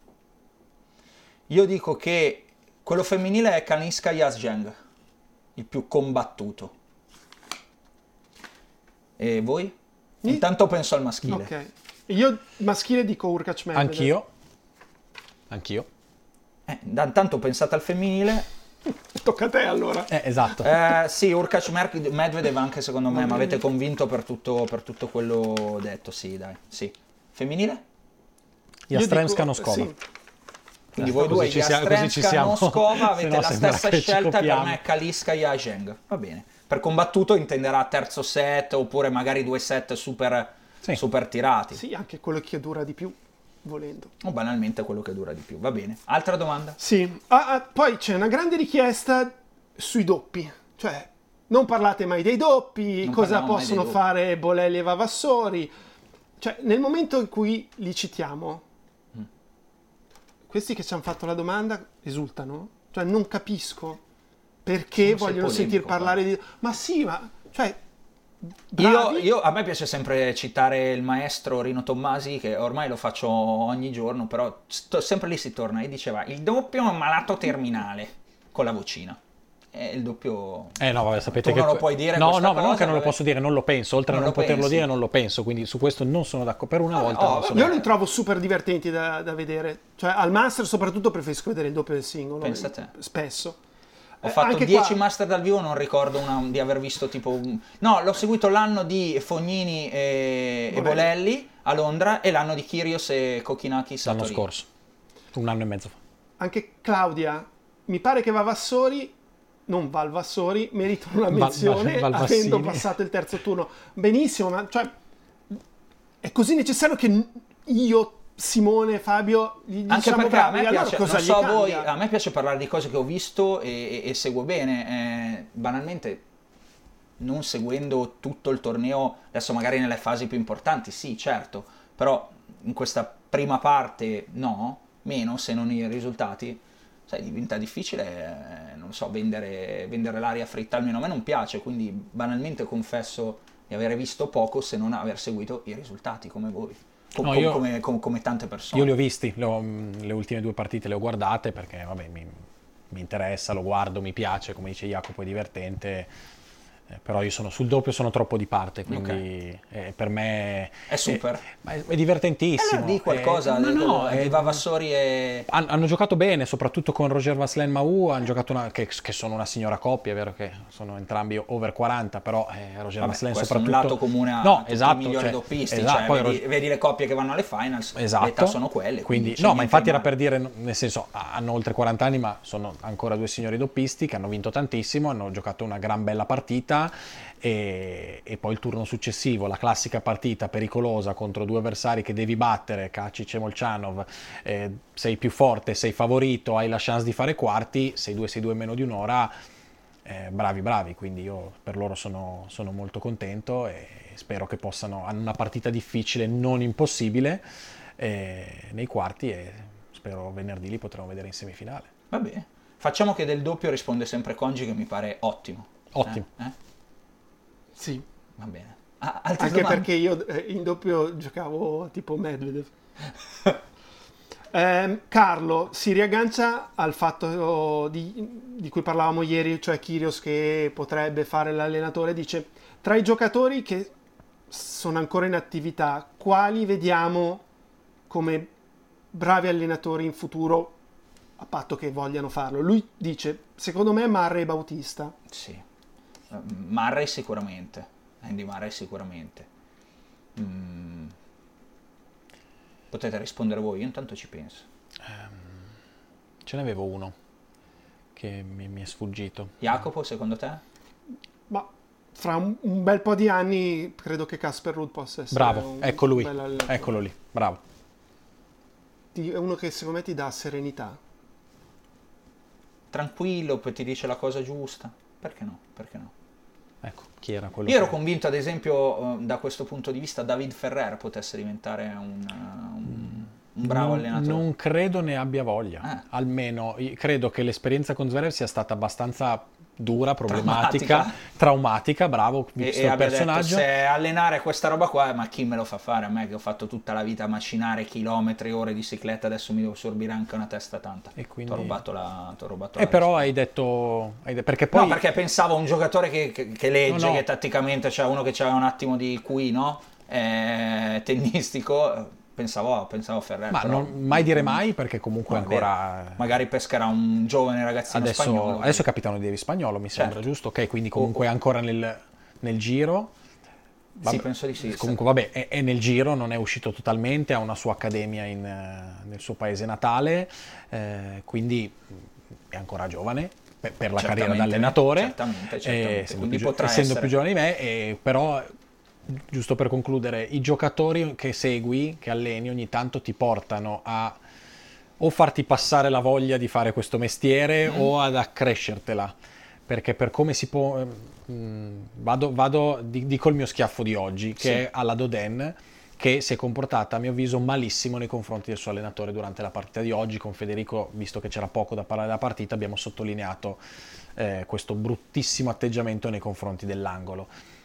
Io dico che quello femminile è Kaliskaya-Zheng, il più combattuto. E voi? Intanto penso al maschile. Ok. Io maschile dico Urkac Medvedev. Anch'io. Intanto pensate al femminile. Tocca a te allora. Esatto. Sì, Urkac Medvedev anche secondo me, mi avete convinto per tutto quello detto, sì, dai. Sì. Femminile? Jastrenska Noskova. Sì. Quindi voi due, Jastrenska Noskova, avete la stessa scelta, per me è Kaliskaya Zheng. Va bene. Per combattuto intenderà terzo set, oppure magari 2 set super tirati. Sì, anche quello che dura di più, volendo. O banalmente quello che dura di più. Va bene. Altra domanda? Sì. Poi c'è una grande richiesta sui doppi. Cioè, non parlate mai dei doppi, cosa possono fare Bolelli e Vavassori. Cioè, nel momento in cui li citiamo, questi che ci hanno fatto la domanda esultano? Cioè, non capisco perché vogliono sentir parlare di... Ma sì, cioè... Io a me piace sempre citare il maestro Rino Tommasi, che ormai lo faccio ogni giorno, però sempre lì si torna, e diceva: il doppio è un malato terminale, con la vocina. E il doppio... no, vabbè, sapete tu che... non lo puoi dire no, questa ma cosa, non che non lo posso dire, non lo penso, oltre a non poterlo dire non lo penso, quindi su questo non sono d'accordo, per una volta. Io li trovo super divertenti da vedere, cioè al Master soprattutto preferisco vedere il doppio del singolo. Pensa a te. Spesso. Ho fatto 10 Master dal vivo, non ricordo di aver visto tipo... No, l'ho seguito l'anno di Fognini e Bolelli a Londra, e l'anno di Kyrgios e Kokinakis a Torino. L'anno scorso, 1 anno e mezzo fa. Anche Claudia mi pare che Vavassori, non Valvassori, meritano una menzione avendo passato il terzo turno. Benissimo, ma cioè, è così necessario che io, Simone, Fabio, gli anche diciamo perché bravi, a me allora piace, cosa non gli so cambia? voi, a me piace parlare di cose che ho visto e seguo bene. Banalmente, non seguendo tutto il torneo, adesso magari nelle fasi più importanti, sì, certo, però in questa prima parte no, meno se non i risultati, sai, diventa difficile, non so, vendere l'aria fritta, almeno a me non piace, quindi banalmente confesso di avere visto poco se non aver seguito i risultati come voi. Come tante persone. Io li ho visti, le ultime 2 partite le ho guardate perché vabbè, mi interessa, lo guardo, mi piace, come dice Jacopo, è divertente. Però io sono sul doppio, sono troppo di parte, quindi per me è super. È divertentissimo. Di qualcosa di Vavassori e... hanno giocato bene, soprattutto con Roger Vasselin Mahou, hanno giocato che sono una signora coppia, è vero che sono entrambi over 40, però Roger Vasselin soprattutto... è un lato comune a tutti i migliori doppisti, esatto, cioè, vedi le coppie che vanno alle finals, esatto, l'età sono quelle. Quindi no, ma infatti era per dire, nel senso, hanno oltre 40 anni, ma sono ancora 2 signori doppisti che hanno vinto tantissimo, hanno giocato una gran bella partita. E poi il turno successivo, la classica partita pericolosa contro 2 avversari che devi battere, Kacic e Molchanov, sei più forte, sei favorito, hai la chance di fare quarti, 6-2 in meno di un'ora, bravi, quindi io per loro sono molto contento e spero che hanno una partita difficile, non impossibile, nei quarti, e spero venerdì li potremo vedere in semifinale. Va bene, facciamo che del doppio risponde sempre Congi, che mi pare ottimo. Sì. Va bene. Anche domande? Perché io in doppio giocavo tipo Medvedev. Carlo si riaggancia al fatto di cui parlavamo ieri, cioè Kyrgios che potrebbe fare l'allenatore. Dice: tra i giocatori che sono ancora in attività, quali vediamo come bravi allenatori in futuro, a patto che vogliano farlo? Lui dice: secondo me Murray e Bautista. Sì, Murray sicuramente, Andy Murray sicuramente. Potete rispondere voi, io intanto ci penso. Ce n'avevo uno che mi è sfuggito. Jacopo, secondo te? Ma fra un bel po' di anni credo che Casper Ruud possa essere bravo, ecco lui, eccolo lì, bravo. È uno che secondo me ti dà serenità. Tranquillo, poi ti dice la cosa giusta. Perché no? Ecco, chi era quello? Io ero convinto, ad esempio, da questo punto di vista, David Ferrer potesse diventare un bravo allenatore. Non credo ne abbia voglia. Almeno credo che l'esperienza con Zverev sia stata abbastanza dura, problematica, traumatica, bravo, visto il personaggio. Detto, se allenare questa roba qua, ma chi me lo fa fare? A me che ho fatto tutta la vita a macinare chilometri, ore di cicletta, adesso mi devo sorbire anche una testa tanta. E quindi... T'ho rubato la però hai detto... Perché poi... No, perché pensavo a un giocatore che legge, che tatticamente, cioè uno che c'aveva un attimo di QI, no? Tennistico... Pensavo a Ferrer. Ma non mai dire mai, perché comunque ancora... Magari pescherà un giovane ragazzino spagnolo. Adesso è capitano di spagnuolo, mi sembra, giusto? Ok, quindi comunque è ancora nel giro. Sì, penso di sì. Comunque vabbè, è nel giro, non è uscito totalmente, ha una sua accademia nel suo paese natale, quindi è ancora giovane per la carriera da allenatore. Certamente. Quindi potrà essendo essere più giovane di me, però... Giusto per concludere, i giocatori che segui, che alleni, ogni tanto ti portano a o farti passare la voglia di fare questo mestiere o ad accrescertela, perché per come si può... dico il mio schiaffo di oggi, che è alla Dodin, che si è comportata a mio avviso malissimo nei confronti del suo allenatore durante la partita di oggi. Con Federico, visto che c'era poco da parlare della partita, abbiamo sottolineato questo bruttissimo atteggiamento nei confronti dell'angolo.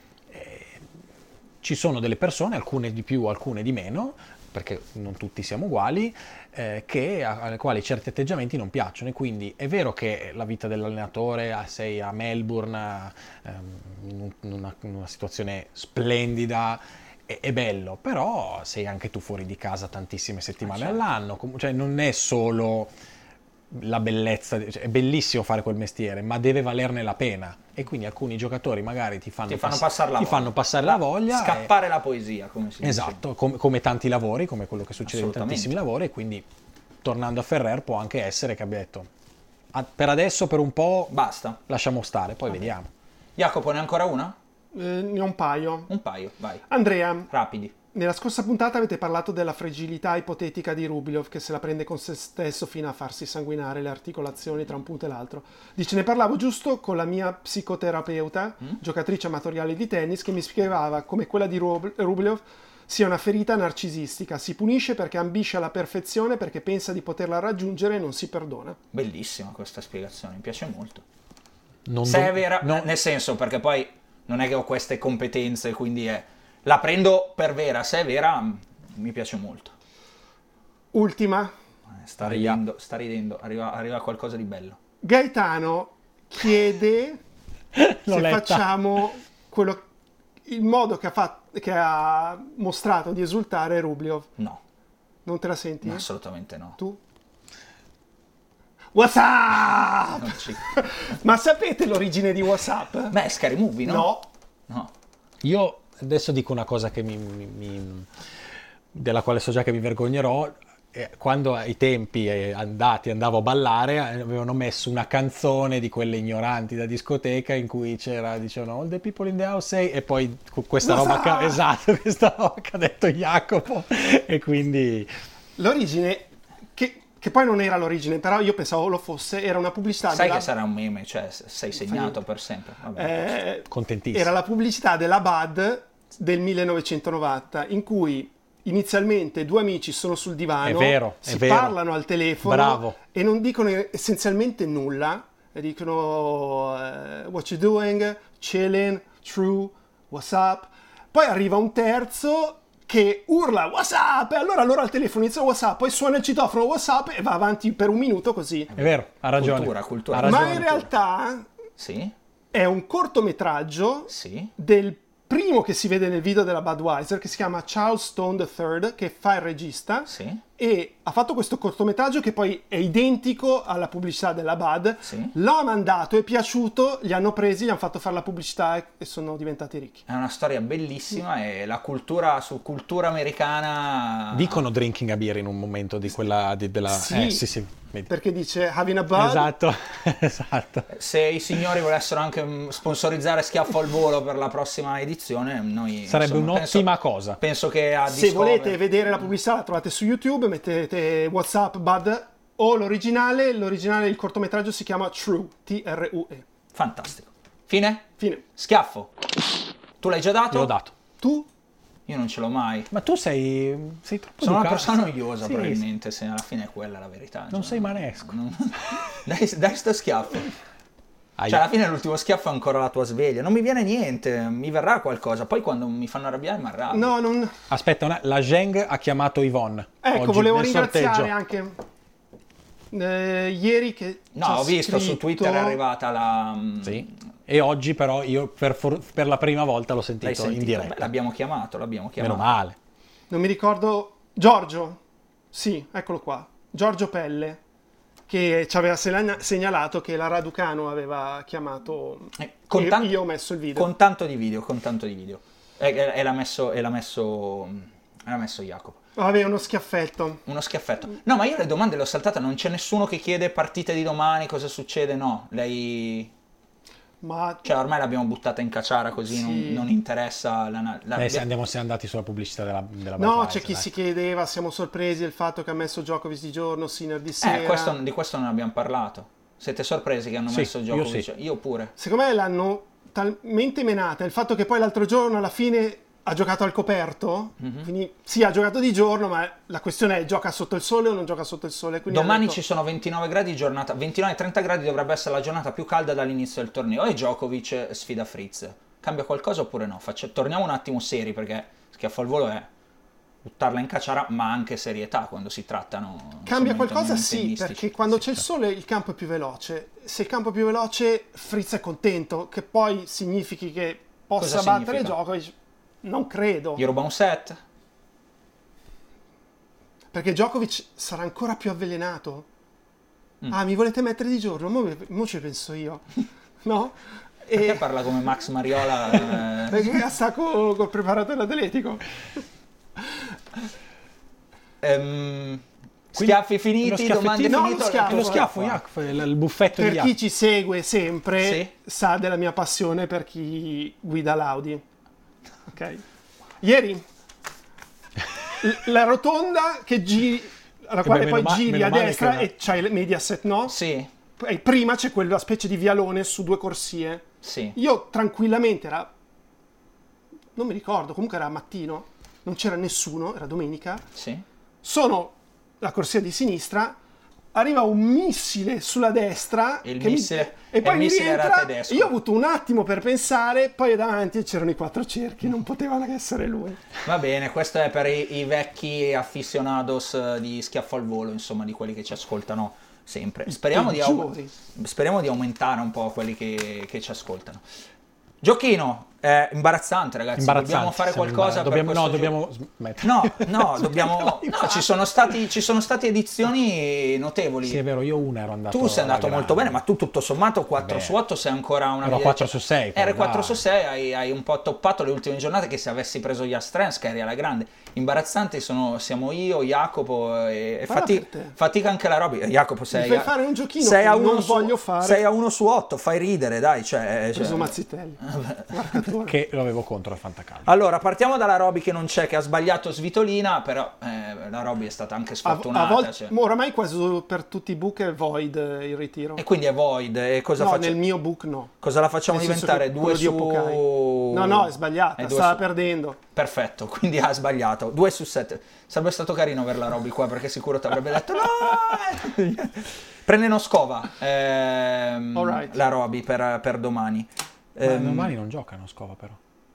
Ci sono delle persone, alcune di più, alcune di meno, perché non tutti siamo uguali, alle quali certi atteggiamenti non piacciono, e quindi è vero che la vita dell'allenatore, sei a Melbourne, in una situazione splendida, è bello, però sei anche tu fuori di casa tantissime settimane all'anno, cioè non è solo la bellezza, cioè è bellissimo fare quel mestiere, ma deve valerne la pena, e quindi alcuni giocatori magari ti fanno passare la voglia, scappare la poesia, come si dice. Esatto, come tanti lavori, come quello che succede in tantissimi lavori, e quindi tornando a Ferrer può anche essere che abbia detto per adesso, per un po', Basta. lasciamo stare, poi vediamo. Jacopo, ne ha ancora una? Ne ho un paio. Un paio, vai. Andrea, Rapidi. nella scorsa puntata avete parlato della fragilità ipotetica di Rublev, che se la prende con se stesso fino a farsi sanguinare le articolazioni tra un punto e l'altro. Dice, ne parlavo giusto con la mia psicoterapeuta, giocatrice amatoriale di tennis, che mi spiegava come quella di Rublev sia una ferita narcisistica. Si punisce perché ambisce alla perfezione, perché pensa di poterla raggiungere e non si perdona. Bellissima questa spiegazione, mi piace molto. Non Se do- è vera, no, nel senso, perché poi non è che ho queste competenze, quindi la prendo per vera. Se è vera, mi piace molto. Ultima. Sta ridendo, arriva qualcosa di bello. Gaetano chiede L'ho se letta. facciamo il modo che ha mostrato di esultare Rublev. No, Non te la senti? assolutamente no. Tu? WhatsApp! Non ci- Ma sapete l'origine di WhatsApp? Beh, è Scary Movie, no? No. Io adesso dico una cosa che della quale so già che mi vergognerò. Quando ai tempi andavo a ballare, avevano messo una canzone di quelle ignoranti da discoteca in cui dicevano all the people in the house say, e poi questa roba questa roba che ha detto Jacopo, e quindi L'origine, che poi non era l'origine, però io pensavo lo fosse, era una pubblicità Sai della... che sarà un meme, cioè sei segnato per sempre. Vabbè. contentissimo. Era la pubblicità della Bud del 1990, in cui inizialmente due amici sono sul divano, È vero, si è vero. parlano al telefono Bravo. e non dicono essenzialmente nulla, e dicono what you doing, chilling, true, what's up. Poi arriva un terzo che urla what's up, e allora loro al telefono inizia what's up, poi suona il citofono what's up e va avanti per un minuto così. È vero, ha ragione. Cultura. Ha ragione. Ma in realtà Sì, è un cortometraggio sì. del primo che si vede nel video della Budweiser, che si chiama Charles Stone III, che fa il regista, Sì. e ha fatto questo cortometraggio che poi è identico alla pubblicità della Bud. Sì. L'ho mandato, è piaciuto, li hanno presi, gli hanno fatto fare la pubblicità e sono diventati ricchi. È una storia bellissima e la cultura americana. Dicono drinking a beer in un momento di quella della Sì. sì. Vedi. Perché dice having a Bud, Esatto. Esatto. Se i signori volessero anche sponsorizzare Schiaffo al volo per la prossima edizione, noi Sarebbe insomma, un'ottima cosa. Penso che a se Discover- volete vedere la pubblicità la trovate su YouTube, mettete WhatsApp Bud o l'originale, il cortometraggio si chiama True, True. Fantastico. Fine? Fine. Schiaffo. Tu l'hai già dato? L'ho dato. Tu? Io non ce l'ho mai. Ma tu sei troppo Sono una educato. persona noiosa, Sì, probabilmente, se alla fine è quella la verità. Non Cioè, sei manesco. Dai sto schiaffo. Aia. Cioè, alla fine l'ultimo schiaffo è ancora la tua sveglia. Non mi viene niente, mi verrà qualcosa. Poi quando mi fanno arrabbiare mi arrabbio. No, non... Aspetta, la Zheng ha chiamato Yvonne. Ecco, oggi, volevo nel ringraziare sorteggio. anche ieri che No, ci ha ho visto su scritto- Twitter è arrivata la... Sì. E oggi però io per la prima volta l'ho L'hai sentito sentito? in diretta. Beh, l'abbiamo chiamato. Meno male. Non mi ricordo... Giorgio? Sì, eccolo qua. Giorgio Pelle, che ci aveva segnalato che la Raducanu aveva chiamato e io ho messo il video. Con tanto di video. E l'ha messo Jacopo. Vabbè, uno schiaffetto. Uno schiaffetto. No, ma io le domande le ho saltate, non c'è nessuno che chiede partite di domani, cosa succede, no. Lei... Ma Cioè, ormai l'abbiamo buttata in caciara così, Sì. non interessa la Siamo andati sulla pubblicità della no, Budweiser, c'è chi dai. si chiedeva, siamo sorpresi del fatto che ha messo Djokovic di giorno, Sinner di sera. di questo non abbiamo parlato. Siete sorpresi che hanno Sì, messo io Djokovic? sì. Io pure. Secondo me l'hanno talmente menata, il fatto che poi l'altro giorno alla fine ha giocato al coperto, quindi sì, ha giocato di giorno, ma la questione è gioca sotto il sole o non gioca sotto il sole. Quindi Domani hanno detto, ci sono 29 gradi di giornata, 29-30 gradi dovrebbe essere la giornata più calda dall'inizio del torneo e Djokovic sfida Fritz. Cambia qualcosa oppure no? Torniamo un attimo seri perché Schiaffo al volo è buttarla in caciara, ma anche serietà quando si trattano. Cambia insomma, qualcosa tornei sì, tennistici. perché quando c'è il sole il campo è più veloce. Se il campo è più veloce, Fritz è contento, che poi significhi che possa Cosa battere significa? Djokovic. Non credo, Gli ruba un set? perché Djokovic sarà ancora più avvelenato. Ah, mi volete mettere di giorno? Mo ci penso io. No? Perché E parla come Max Mariola? perché sta col preparatore atletico. Schiaffi finiti, domande No, finite. lo schiaffo, Jacopo, il buffetto Per di chi Jacopo. ci segue sempre Sì. sa della mia passione per chi guida l'Audi. Ok. Ieri la rotonda che alla Che quale beh, poi meno giri a male destra che- e c'hai il Mediaset, no? Sì, E prima c'è quella specie di vialone su 2 corsie. sì. Io tranquillamente non mi ricordo, comunque era mattino, non c'era nessuno, era domenica. Sì. Sono la corsia di sinistra, arriva un missile sulla destra Il che missile- e poi il mi missile era rientra. tedesco. Io ho avuto un attimo per pensare, poi davanti c'erano i 4 cerchi, non potevano che essere lui. Va bene, questo è per i vecchi aficionados di Schiaffo al Volo, insomma, di quelli che ci ascoltano sempre. Speriamo di aumentare un po' quelli che ci ascoltano. Giochino, è imbarazzante, ragazzi. Dobbiamo fare qualcosa per questo gioco. dobbiamo smettere. No, dobbiamo. No, ci sono stati edizioni notevoli. Sì, è vero, io una ero andato. Tu sei andato alla molto grande. bene, ma tu tutto sommato 4 Vabbè. su 8 sei ancora una Ero via- 4 su 6, Eri però 4 dai. su 6, hai un po' toppato le ultime giornate, che se avessi preso gli Astrens, che eri alla grande. Imbarazzanti siamo io, Jacopo e Parla per te. fatica anche la Roby. Jacopo, sei fai fare un giochino sei che a non uno voglio fare. 6 a 1 su 8, fai ridere, dai. Ho preso Mazzitelli. Marcatore. Che lo avevo contro la Fantacalcio. Allora, partiamo dalla Roby che non c'è, che ha sbagliato Svitolina, però la Roby è stata anche sfortunata. A volte, cioè. oramai quasi per tutti i book è void il ritiro. E quindi è void. E cosa No, facciamo? nel mio book no. Cosa la facciamo Nel senso diventare? che 2 quello di su... Opokai. No, è sbagliata, due stava su- perdendo. Perfetto, quindi ha sbagliato. 2 su 7. Sarebbe stato carino aver la Roby qua, perché sicuro ti avrebbe detto no! Prende Noscova Alright. la Roby per domani. Ma domani non giocano Scova, però.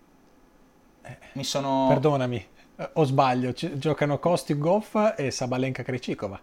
Mi sono... Perdonami, o sbaglio, giocano Kosti Goff e Sabalenka Krejcikova.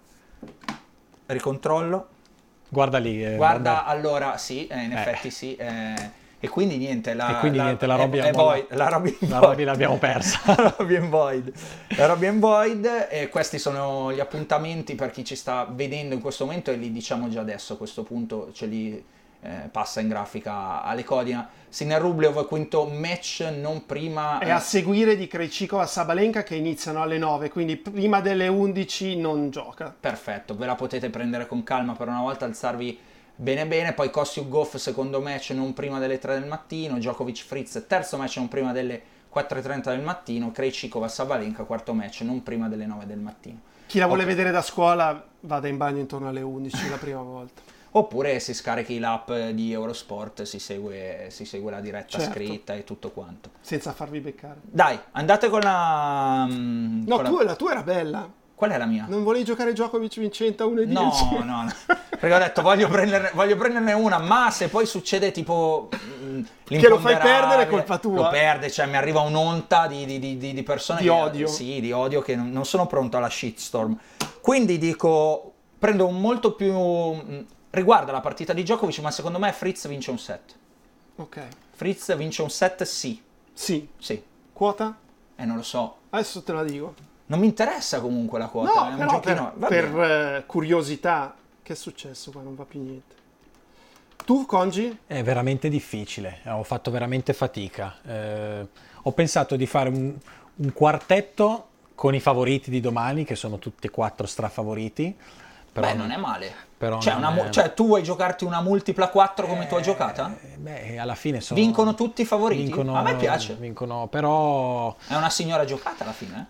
Ricontrollo. Guarda lì. Guarda, Barber. allora sì, in effetti sì. E quindi niente, la Roby è void. La Roby in La void. Roby l'abbiamo persa. La Roby in void. La Roby in void. E questi sono gli appuntamenti per chi ci sta vedendo in questo momento, e li diciamo già adesso, a questo punto ce li passa in grafica alle Codina. Sinner Rublev, quinto match, non prima. È a seguire di Krejcikova Sabalenka che iniziano alle 9, quindi prima delle 11 non gioca. Perfetto, ve la potete prendere con calma per una volta, alzarvi bene. Poi Kostiuk Goff, secondo match, non prima delle 3 del mattino. Djokovic Fritz, terzo match, non prima delle 4:30 del mattino. Krejcikova Sabalenka, quarto match, non prima delle 9 del mattino. Chi la vuole Ok. vedere da scuola vada in bagno intorno alle 11 la prima volta. Oppure si scarichi l'app di Eurosport, si segue la diretta Certo. scritta e tutto quanto. Senza farvi beccare. Dai, andate con la... No, con la tua era bella. Qual è la mia? Non volevi giocare Djokovic vincente a 1,10? No. Perché ho detto voglio prenderne una, ma se poi succede tipo Che lo fai l'imponderabile, perdere è colpa tua. Lo perde, cioè mi arriva un'onta di persone Di che, odio. Sì, di odio, che non sono pronto alla shitstorm. Quindi dico, prendo un molto più... riguarda la partita di Djokovic, ma secondo me Fritz vince un set. Ok. Fritz vince un set, sì. Sì. Non Quota? lo so. Adesso te la dico. Non mi interessa comunque la quota. No, è un però giochino... va bene. per curiosità. Che è successo qua? Non va più niente. Tu, Congi? È veramente difficile, ho fatto veramente fatica. Ho pensato di fare un quartetto con i favoriti di domani, che sono tutti e 4 strafavoriti. Però Beh, non è male. però Cioè, non è- cioè, tu vuoi giocarti una multipla 4 come tu hai giocata? Beh, alla fine sono... Vincono tutti i favoriti? Vincono, A me piace. Vincono, però... È una signora giocata alla fine.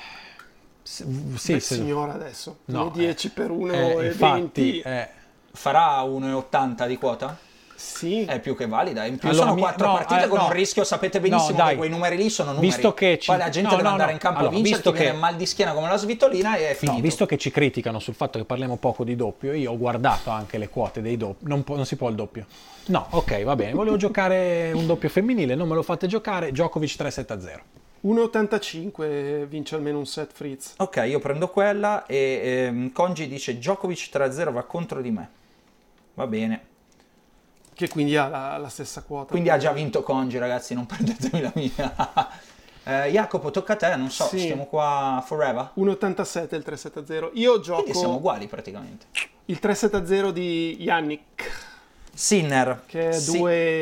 Sì, Beh, signora adesso. No, 10 per 1,20. infatti, Farà 1,80 di quota? Sì. È più che valida. In più Allora, sono 4 no, partite con no. un rischio, sapete benissimo No, dai. che quei numeri lì sono numeri. Visto che Poi la gente deve andare in campo Allora, a vincere, visto ti viene che- mal di schiena come la svitolina e è finito. No, visto che ci criticano sul fatto che parliamo poco di doppio, io ho guardato anche le quote dei doppi. Non si può il doppio. No, ok, va bene. Volevo giocare un doppio femminile, non me lo fate giocare. Djokovic 3-7-0. 1,85 vince almeno un set Fritz. Ok, io prendo quella e Congi dice Djokovic 3-0 va contro di me. Va bene. Che quindi ha la stessa quota. Quindi ha già vinto Congi, ragazzi, non prendetemi la mia. Jacopo, tocca a te, non so, Sì. stiamo qua forever. 1,87 il 3-7-0. Io gioco Quindi siamo uguali praticamente. il 3-7-0 di Yannick, Sinner. che è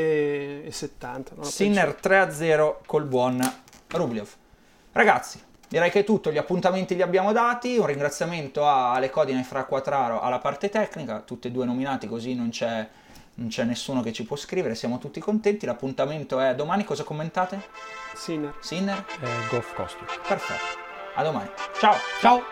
2,70. non lo Sinner 3-0 col buon Rublev. Ragazzi, Direi che è tutto, gli appuntamenti li abbiamo dati, un ringraziamento a Ale Codina e Fra Quattraro alla parte tecnica, tutti e due nominati, così non c'è nessuno che ci può scrivere, siamo tutti contenti. L'appuntamento è domani, cosa commentate? Sinner? Goff Costu. Perfetto, a domani, ciao! Ciao!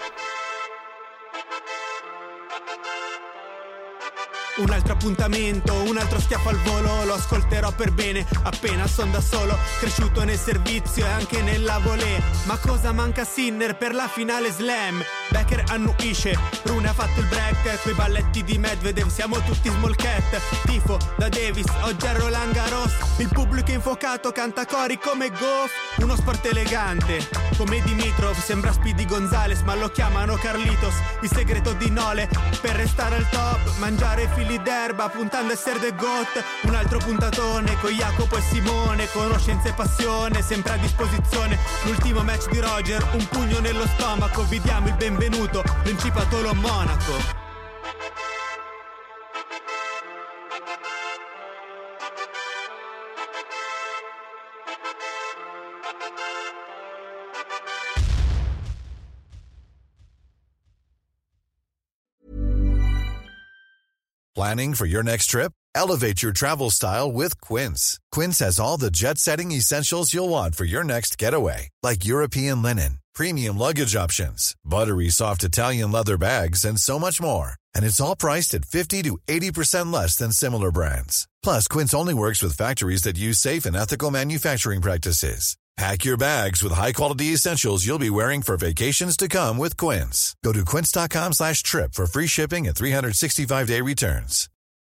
Un altro appuntamento, un altro schiaffo al volo, lo ascolterò per bene, appena son da solo, cresciuto nel servizio e anche nella volée. Ma cosa manca a Sinner per la finale slam? Becker annuisce, Rune ha fatto il break, coi balletti di Medvedev siamo tutti small cat. Tifo da Davis, oggi a Roland Garros, il pubblico infuocato canta cori come Goff. Uno sport elegante, come Dimitrov, sembra Speedy Gonzales ma lo chiamano Carlitos. Il segreto di Nole, per restare al top, mangiare fili d'erba puntando a essere the GOAT. Un altro puntatone con Jacopo e Simone, conoscenza e passione sempre a disposizione. L'ultimo match di Roger, un pugno nello stomaco, vi diamo il benvenuto, Principatolo Monaco. Planning for your next trip? Elevate your travel style with Quince. Quince has all the jet-setting essentials you'll want for your next getaway, like European linen, premium luggage options, buttery soft Italian leather bags, and so much more. And it's all priced at 50 to 80% less than similar brands. Plus, Quince only works with factories that use safe and ethical manufacturing practices. Pack your bags with high-quality essentials you'll be wearing for vacations to come with Quince. Go to quince.com/trip for free shipping and 365-day returns.